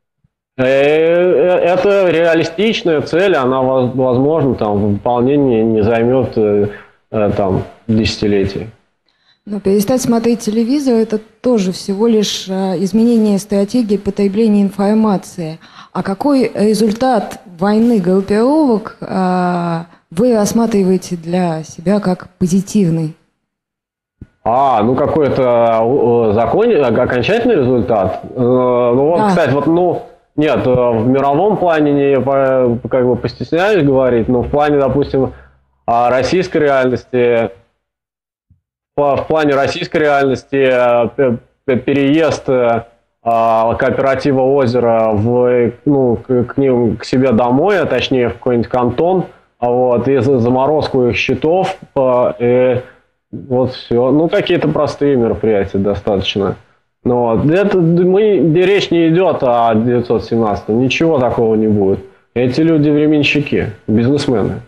Это реалистичная цель, она, возможно, там, в выполнении не займет там, десятилетий. Но перестать смотреть телевизор – это тоже всего лишь изменение стратегии потребления информации. А какой результат войны группировок вы рассматриваете для себя как позитивный? А, ну какой-то закон, окончательный результат. Ну вот, да. Кстати, вот, ну, нет, в мировом плане не как бы постесняюсь говорить, но в плане, допустим, российской реальности, в плане российской реальности переезд кооператива «Озеро» в, ну, к ним, к себе домой, а точнее в какой-нибудь кантон, вот, и заморозку их счетов, и вот все. Ну, какие-то простые мероприятия достаточно. Но это мы, речь не идет о девятьсот семнадцатом. Ничего такого не будет. Эти люди временщики, бизнесмены.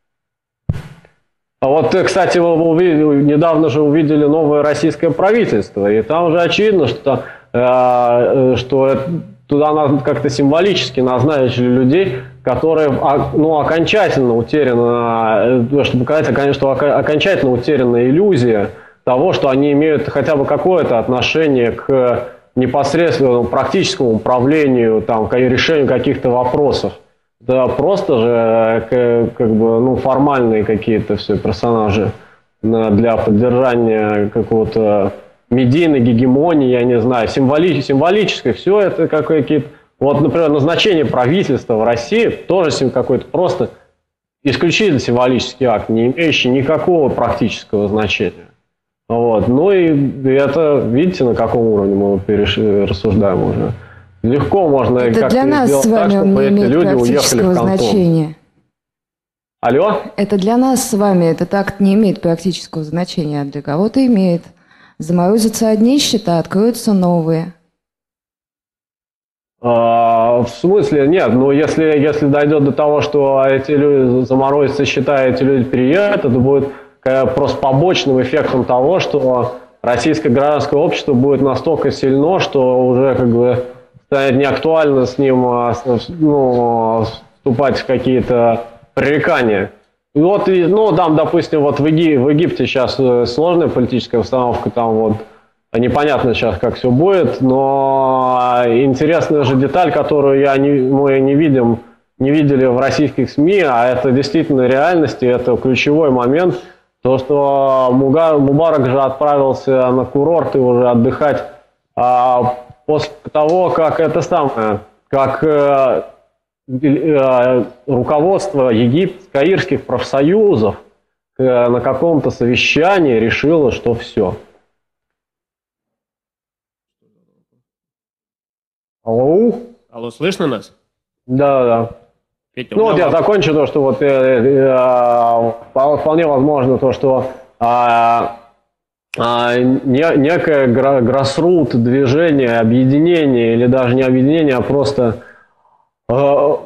А вот, кстати, вы увидели, недавно же увидели новое российское правительство. И там уже очевидно, что, э, что туда как-то символически назначили людей, которые, ну, окончательно утеряна, чтобы показать, что окончательно утеряна иллюзия того, что они имеют хотя бы какое-то отношение к непосредственному практическому управлению, там, к решению каких-то вопросов. Да, просто же как бы, ну, формальные какие-то все персонажи для поддержания какого-то медийной гегемонии, я не знаю, символи, символической, все это как какие-то. Вот, например, назначение правительства в России тоже какой-то просто исключительно символический акт, не имеющий никакого практического значения. Вот. Ну и это, видите, на каком уровне мы перешли, рассуждаем уже. Легко можно это как-то для нас сделать с вами так, чтобы эти люди уехали в кантон. Значения. Алло? Это для нас с вами этот акт не имеет практического значения, а для кого-то имеет. Заморозятся одни счета, откроются новые. В смысле, нет, ну если, если дойдет до того, что эти люди заморозятся счета, эти люди переедут, это будет просто побочным эффектом того, что российское гражданское общество будет настолько сильно, что уже как бы станет неактуально с ним, ну, вступать в какие-то пререкания. И вот, ну, там, допустим, вот в, Еги, в Египте сейчас сложная политическая обстановка, там вот непонятно сейчас, как все будет, но интересная же деталь, которую я не, мы не видим, не видели в российских СМИ, а это действительно реальность, и это ключевой момент, то, что Мубарак же отправился на курорты уже отдыхать а, после того, как это самое, как э, э, руководство египетских, каирских профсоюзов э, на каком-то совещании решило, что все. Алло? Алло, слышно нас? Да, да. Петя, ну вот я закончу то, что вот э, э, вполне возможно то, что э, а, не, некое грассрут движение, объединение, или даже не объединение, а просто а,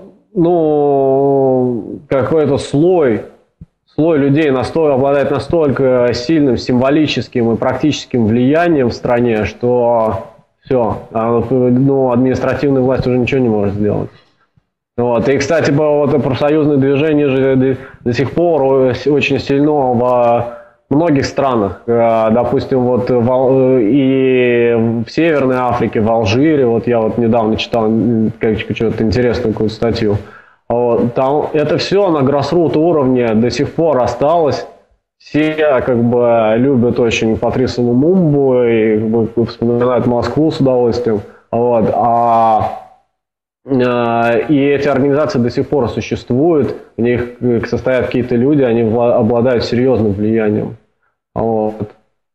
ну, какой-то слой, слой людей настолько, обладает настолько сильным символическим и практическим влиянием в стране, что все, ну, административная власть уже ничего не может сделать. Вот. И, кстати, вот профсоюзное движение же до сих пор очень сильно в многих странах. Допустим, вот и в Северной Африке, в Алжире, вот я вот недавно читал что-то интересную какую-то статью. Вот. Там это все на грассрут уровне до сих пор осталось. Все как бы любят очень Патрису Лумумбу и как бы, вспоминают Москву с удовольствием. Вот. А И эти организации до сих пор существуют, в них состоят какие-то люди, они обладают серьезным влиянием. Вот.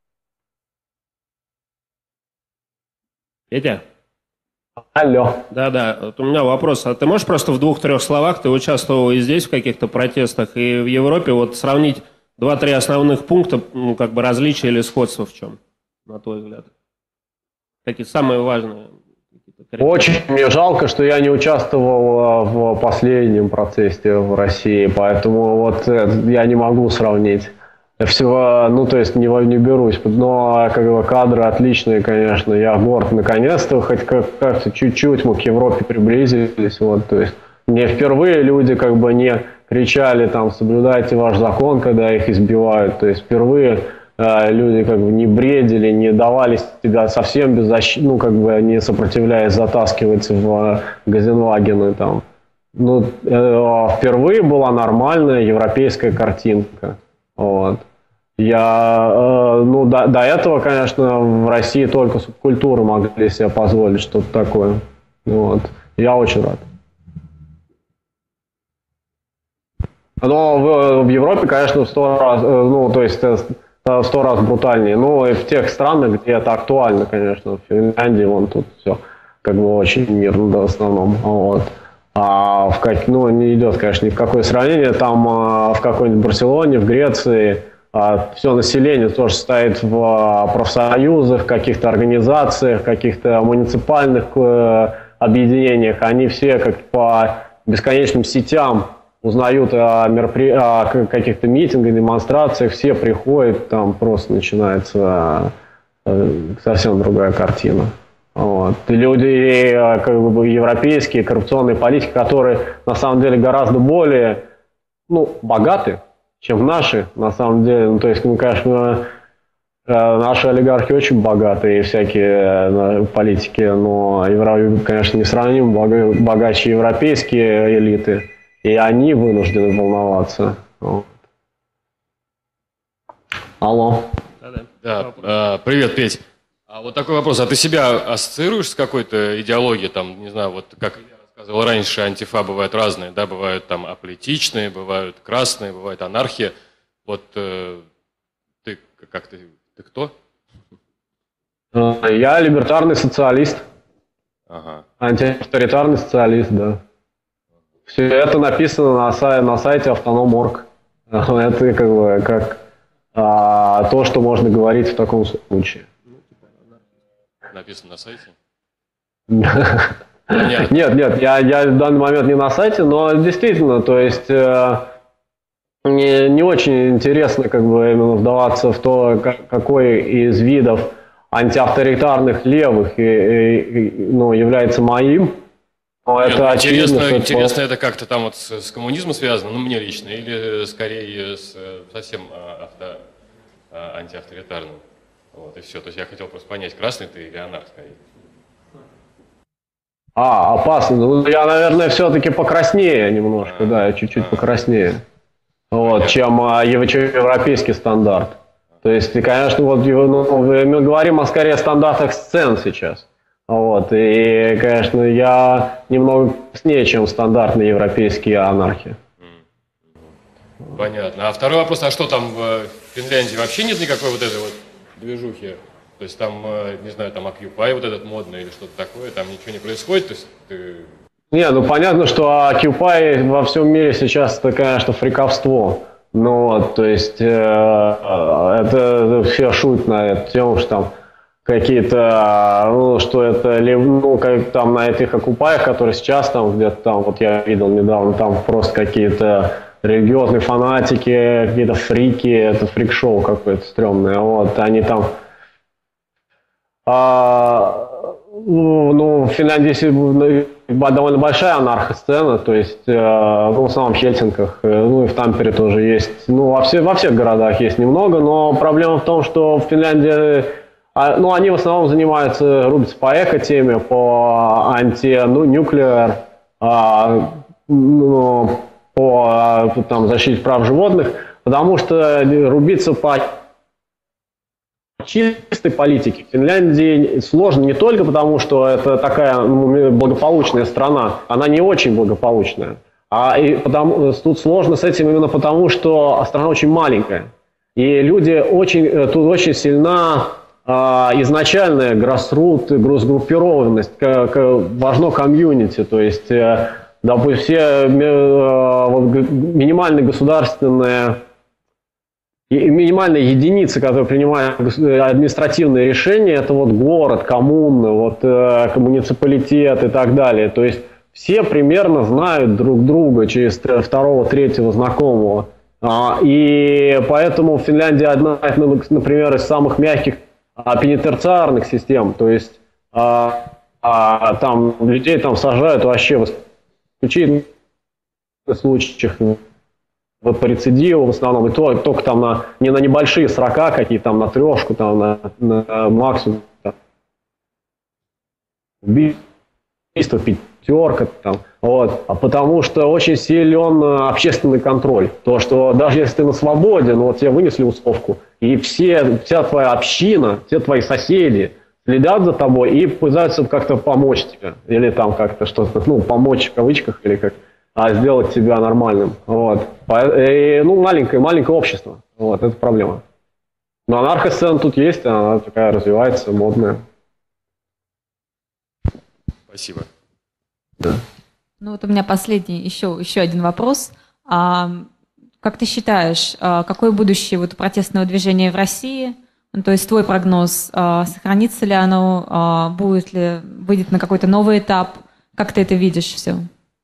Петя? Алло. Да-да, вот у меня вопрос. А ты можешь просто в двух-трех словах, ты участвовал и здесь в каких-то протестах, и в Европе, вот сравнить два-три основных пункта, ну, как бы различия или сходства в чем, на твой взгляд? Какие самые важные? Очень мне жалко, что я не участвовал в последнем протесте в России, поэтому вот я не могу сравнить. Всего, ну то есть не, не берусь, но как бы кадры отличные, конечно. Я горд, наконец-то, хоть как-то чуть-чуть мы к Европе приблизились. Вот, то есть мне впервые люди как бы не кричали там «соблюдайте ваш закон», когда их избивают. То есть впервые люди как бы не бредили, не давали себя совсем беззащитно, ну как бы не сопротивляясь, затаскивать в газенвагены там. Ну, э, впервые была нормальная европейская картинка. Вот. Я, э, ну до, до этого, конечно, в России только субкультуры могли себе позволить что-то такое. Вот. Я очень рад. Но в, в Европе, конечно, в сто раз, э, ну то есть в сто раз брутальнее. Ну и в тех странах, где это актуально, конечно, в Финляндии, вон тут все как бы очень мирно, да, в основном. Вот. А в как, ну, не идет, конечно, ни в какое сравнение. Там а, в какой-нибудь Барселоне, в Греции а, все население тоже стоит в а, профсоюзах, в каких-то организациях, каких-то муниципальных а, объединениях. Они все как по бесконечным сетям узнают о, меропри... о каких-то митингах, демонстрациях, все приходят, там просто начинается э, совсем другая картина. Вот. И люди как бы, европейские, коррупционные политики, которые на самом деле гораздо более ну, богаты, чем наши, на самом деле. Ну, то есть, ну, конечно, наши олигархи очень богатые, всякие политики, но, конечно, несравнимо богаче европейские элиты. И они вынуждены волноваться. Вот. Алло. Да, да. Привет, Петь. А вот такой вопрос. А ты себя ассоциируешь с какой-то идеологией? Там, не знаю, вот как я рассказывал раньше, антифа бывают разные, да? Бывают там аполитичные, бывают красные, бывает анархия. Вот э, ты как ты, ты кто? Я либертарный социалист. Ага. Антиавторитарный социалист, да. Все это написано на, сай, на сайте автоном точка орг. Это как бы как а, то, что можно говорить в таком случае. Написано на сайте? Нет, нет, я, я в данный момент не на сайте, но действительно, то есть э, не, не очень интересно как бы именно вдаваться в то, как, какой из видов антиавторитарных левых и, и, и, ну, является моим. Но Нет, это интересно, очевидно, интересно это как-то там вот с, с коммунизмом связано, ну мне лично, или скорее с совсем авто, антиавторитарным. Вот, и все. То есть я хотел просто понять, красный ты или анарх скорее. А, опасно. Ну, я, наверное, все-таки покраснее немножко, а, да, я чуть-чуть а, покраснее. Вот, чем, чем европейский стандарт. То есть, конечно, вот ну, мы говорим о скорее стандартах сцен сейчас. Вот, и, конечно, я немного краснее, чем стандартные европейские анархи. Понятно. А второй вопрос, а что там в Финляндии вообще нет никакой вот этой вот движухи? То есть там, не знаю, там Occupy вот этот модный или что-то такое, там ничего не происходит? То есть ты... Не, ну понятно, что Occupy во всем мире сейчас это, конечно, фриковство. Ну вот, то есть э, это все шутят на эту тему, что там какие-то, ну, что это, ну, как там на этих оккупаях, которые сейчас там где-то там, вот я видел недавно, там просто какие-то религиозные фанатики, какие-то фрики, это фрик-шоу какое-то стрёмное, вот, они там, а, ну, в Финляндии довольно большая анархосцена, то есть, ну, в основном в Хельсинках, ну, и в Тампере тоже есть, ну, во, все, во всех городах есть немного, но проблема в том, что в Финляндии, ну, они в основном занимаются, рубятся по эко-теме, по анти-нуклеар, а, ну, по там, защите прав животных, потому что рубиться по чистой политике в Финляндии сложно не только потому, что это такая, ну, благополучная страна, она не очень благополучная, а и потому, тут сложно с этим именно потому, что страна очень маленькая. И люди очень, тут очень сильна а, изначальная грассрут, группированность, как, важно комьюнити, то есть, допустим, все минимальные государственные и минимальные единицы, которые принимают административные решения, это вот город, коммуна, вот э, муниципалитет и так далее. То есть все примерно знают друг друга через второго, третьего знакомого. А, и поэтому Финляндия одна, например, из самых мягких а, пенитенциарных систем. То есть а, а, там людей там сажают вообще в исключительных случаях. Вот по рецидиву в основном, и то, только там на, не на небольшие срока, какие там на трешку, там на, на максимум. Там. Убийство, пятерка, там, вот. А потому что очень силен общественный контроль. То, что даже если ты на свободе, ну вот тебе вынесли условку, и все, вся твоя община, все твои соседи следят за тобой и пытаются как-то помочь тебе. Или там как-то что-то, ну, помочь в кавычках, или как а сделать тебя нормальным. Вот. И, ну, маленькое, маленькое общество. Вот, это проблема. Но анархосцена тут есть, она такая развивается, модная. Спасибо. Да. Ну вот у меня последний, еще, еще один вопрос. А, как ты считаешь, какое будущее вот протестного движения в России? Ну, то есть твой прогноз, сохранится ли оно, будет ли, выйдет на какой-то новый этап? Как ты это видишь все?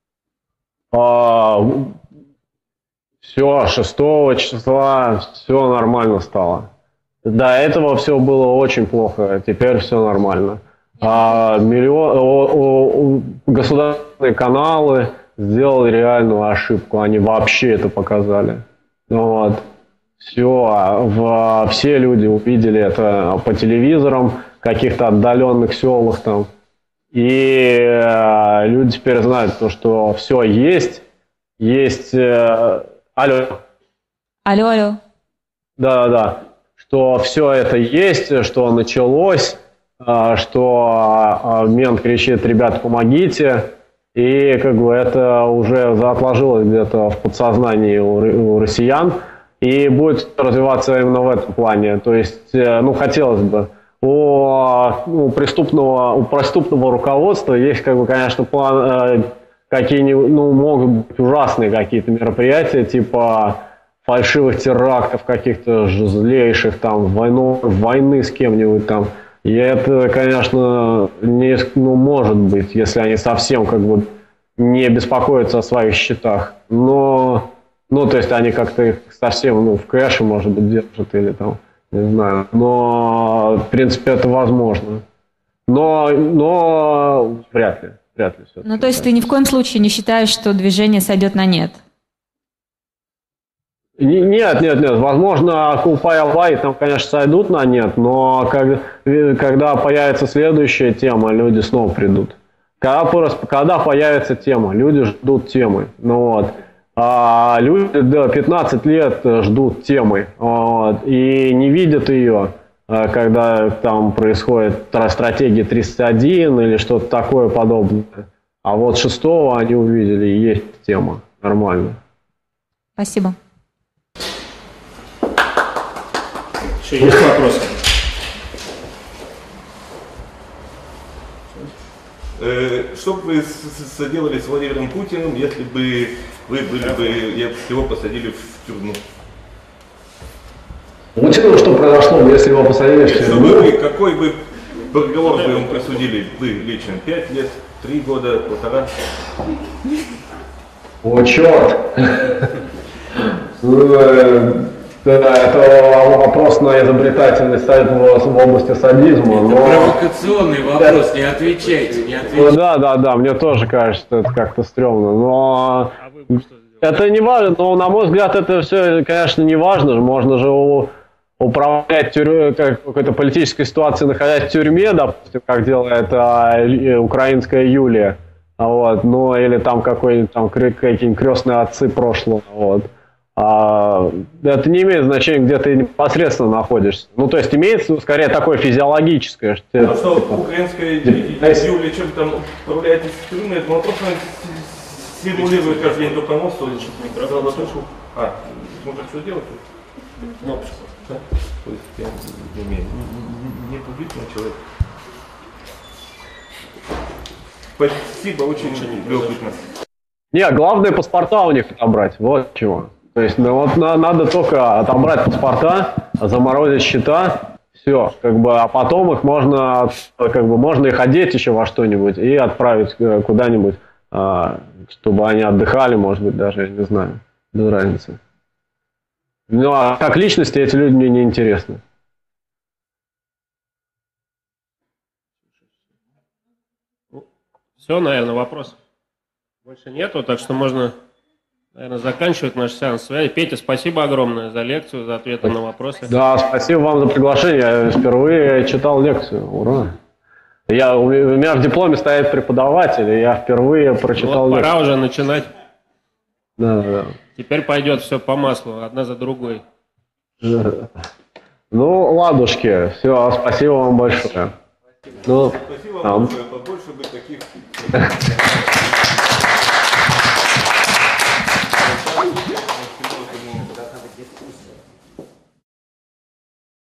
А, все, шестого числа все нормально стало. До этого все было очень плохо, теперь все нормально. А, миллион, о, о, государственные каналы сделали реальную ошибку, они вообще это показали. Вот. Все, в, все люди увидели это по телевизорам, в каких-то отдаленных селах там. И э, люди теперь знают, то, что все есть, есть... Э, алло. Алло, алло. Да-да-да. Что все это есть, что началось, э, что э, мент кричит: ребята, помогите. И как бы это уже отложилось где-то в подсознании у, у россиян. И будет развиваться именно в этом плане. То есть, э, ну, хотелось бы... У, у, преступного, у преступного руководства есть, как бы, конечно, план, э, какие-нибудь, ну, могут быть ужасные какие-то мероприятия, типа фальшивых терактов, каких-то злейших, там, войну, войны с кем-нибудь там. И это, конечно, не, ну, может быть, если они совсем, как бы, не беспокоятся о своих счетах. Но, ну, то есть они как-то их совсем, ну, в кэше, может быть, держат или там... Не знаю, но в принципе это возможно. Но, но вряд ли, вряд ли все-таки. Ну, то есть ты ни в коем случае не считаешь, что движение сойдет на нет? Нет, нет, нет. Возможно, Окупай там, конечно, сойдут на нет, но как, когда появится следующая тема, люди снова придут. Когда, когда появится тема, люди ждут темы. Ну вот. А люди да, пятнадцать лет ждут темы, вот, и не видят ее, когда там происходит стратегия тридцать один или что-то такое подобное. А вот шестого они увидели, и есть тема. Нормально. Спасибо. Еще есть вопросы? Что бы вы сделали с Владимиром Путиным, если бы вы были бы, его посадили в тюрьму? Лучше, что произошло, если его посадили в Что бы тюрьму. вы, какой бы приговор бы ему присудили? Вы лично пять лет, три года, полтора? О, черт! Ну, э, да, это вопрос на изобретательность в, в области садизма, но... Провокационный вопрос, не отвечайте, не Ну, отвечайте. да, да, да, мне тоже кажется, что это как-то стрёмно, но... Это не важно, но, на мой взгляд, это все, конечно, не важно. Можно же у- управлять тюрь- как- какой-то политической ситуацией, находясь в тюрьме, допустим, как делает а, э, украинская Юлия. А Вот, ну, или там какой-нибудь там кры- какие-нибудь крестные отцы прошлого. Вот. А, это не имеет значения, где ты непосредственно находишься. Ну, то есть имеется, скорее, такое физиологическое. Что, А что типа, украинская Есть. Юлия, что вы там управляете с тюрьмы, это он просто симулирует каждый день только мост, или что-то не красиво слышу. А, смотрит, что делать? Кнопочку, да? То есть я не умею. Не, не публичный человек. Спасибо, очень любопытно. Не, главное паспорта у них отобрать, вот чего. То есть, ну, вот на- надо только отобрать паспорта, заморозить счета, все, как бы, а потом их можно, как бы, можно их одеть еще во что-нибудь и отправить э, куда-нибудь, а, чтобы они отдыхали, может быть, даже, я не знаю, без разницы. Ну, а как личности эти люди мне не интересны. Все, наверное, вопросов больше нету, так что можно, наверное, заканчивать наш сеанс связи. Петя, спасибо огромное за лекцию, за ответы на вопросы. Да, спасибо вам за приглашение. Я впервые читал лекцию. Ура! Я, у меня в дипломе стоит преподаватель, и я впервые прочитал Вот лекцию. пора уже начинать. Да, да. Теперь пойдет все по маслу, одна за другой. Ну, ладушки, все, спасибо вам большое. Ну, Спасибо там. вам большое, побольше бы таких.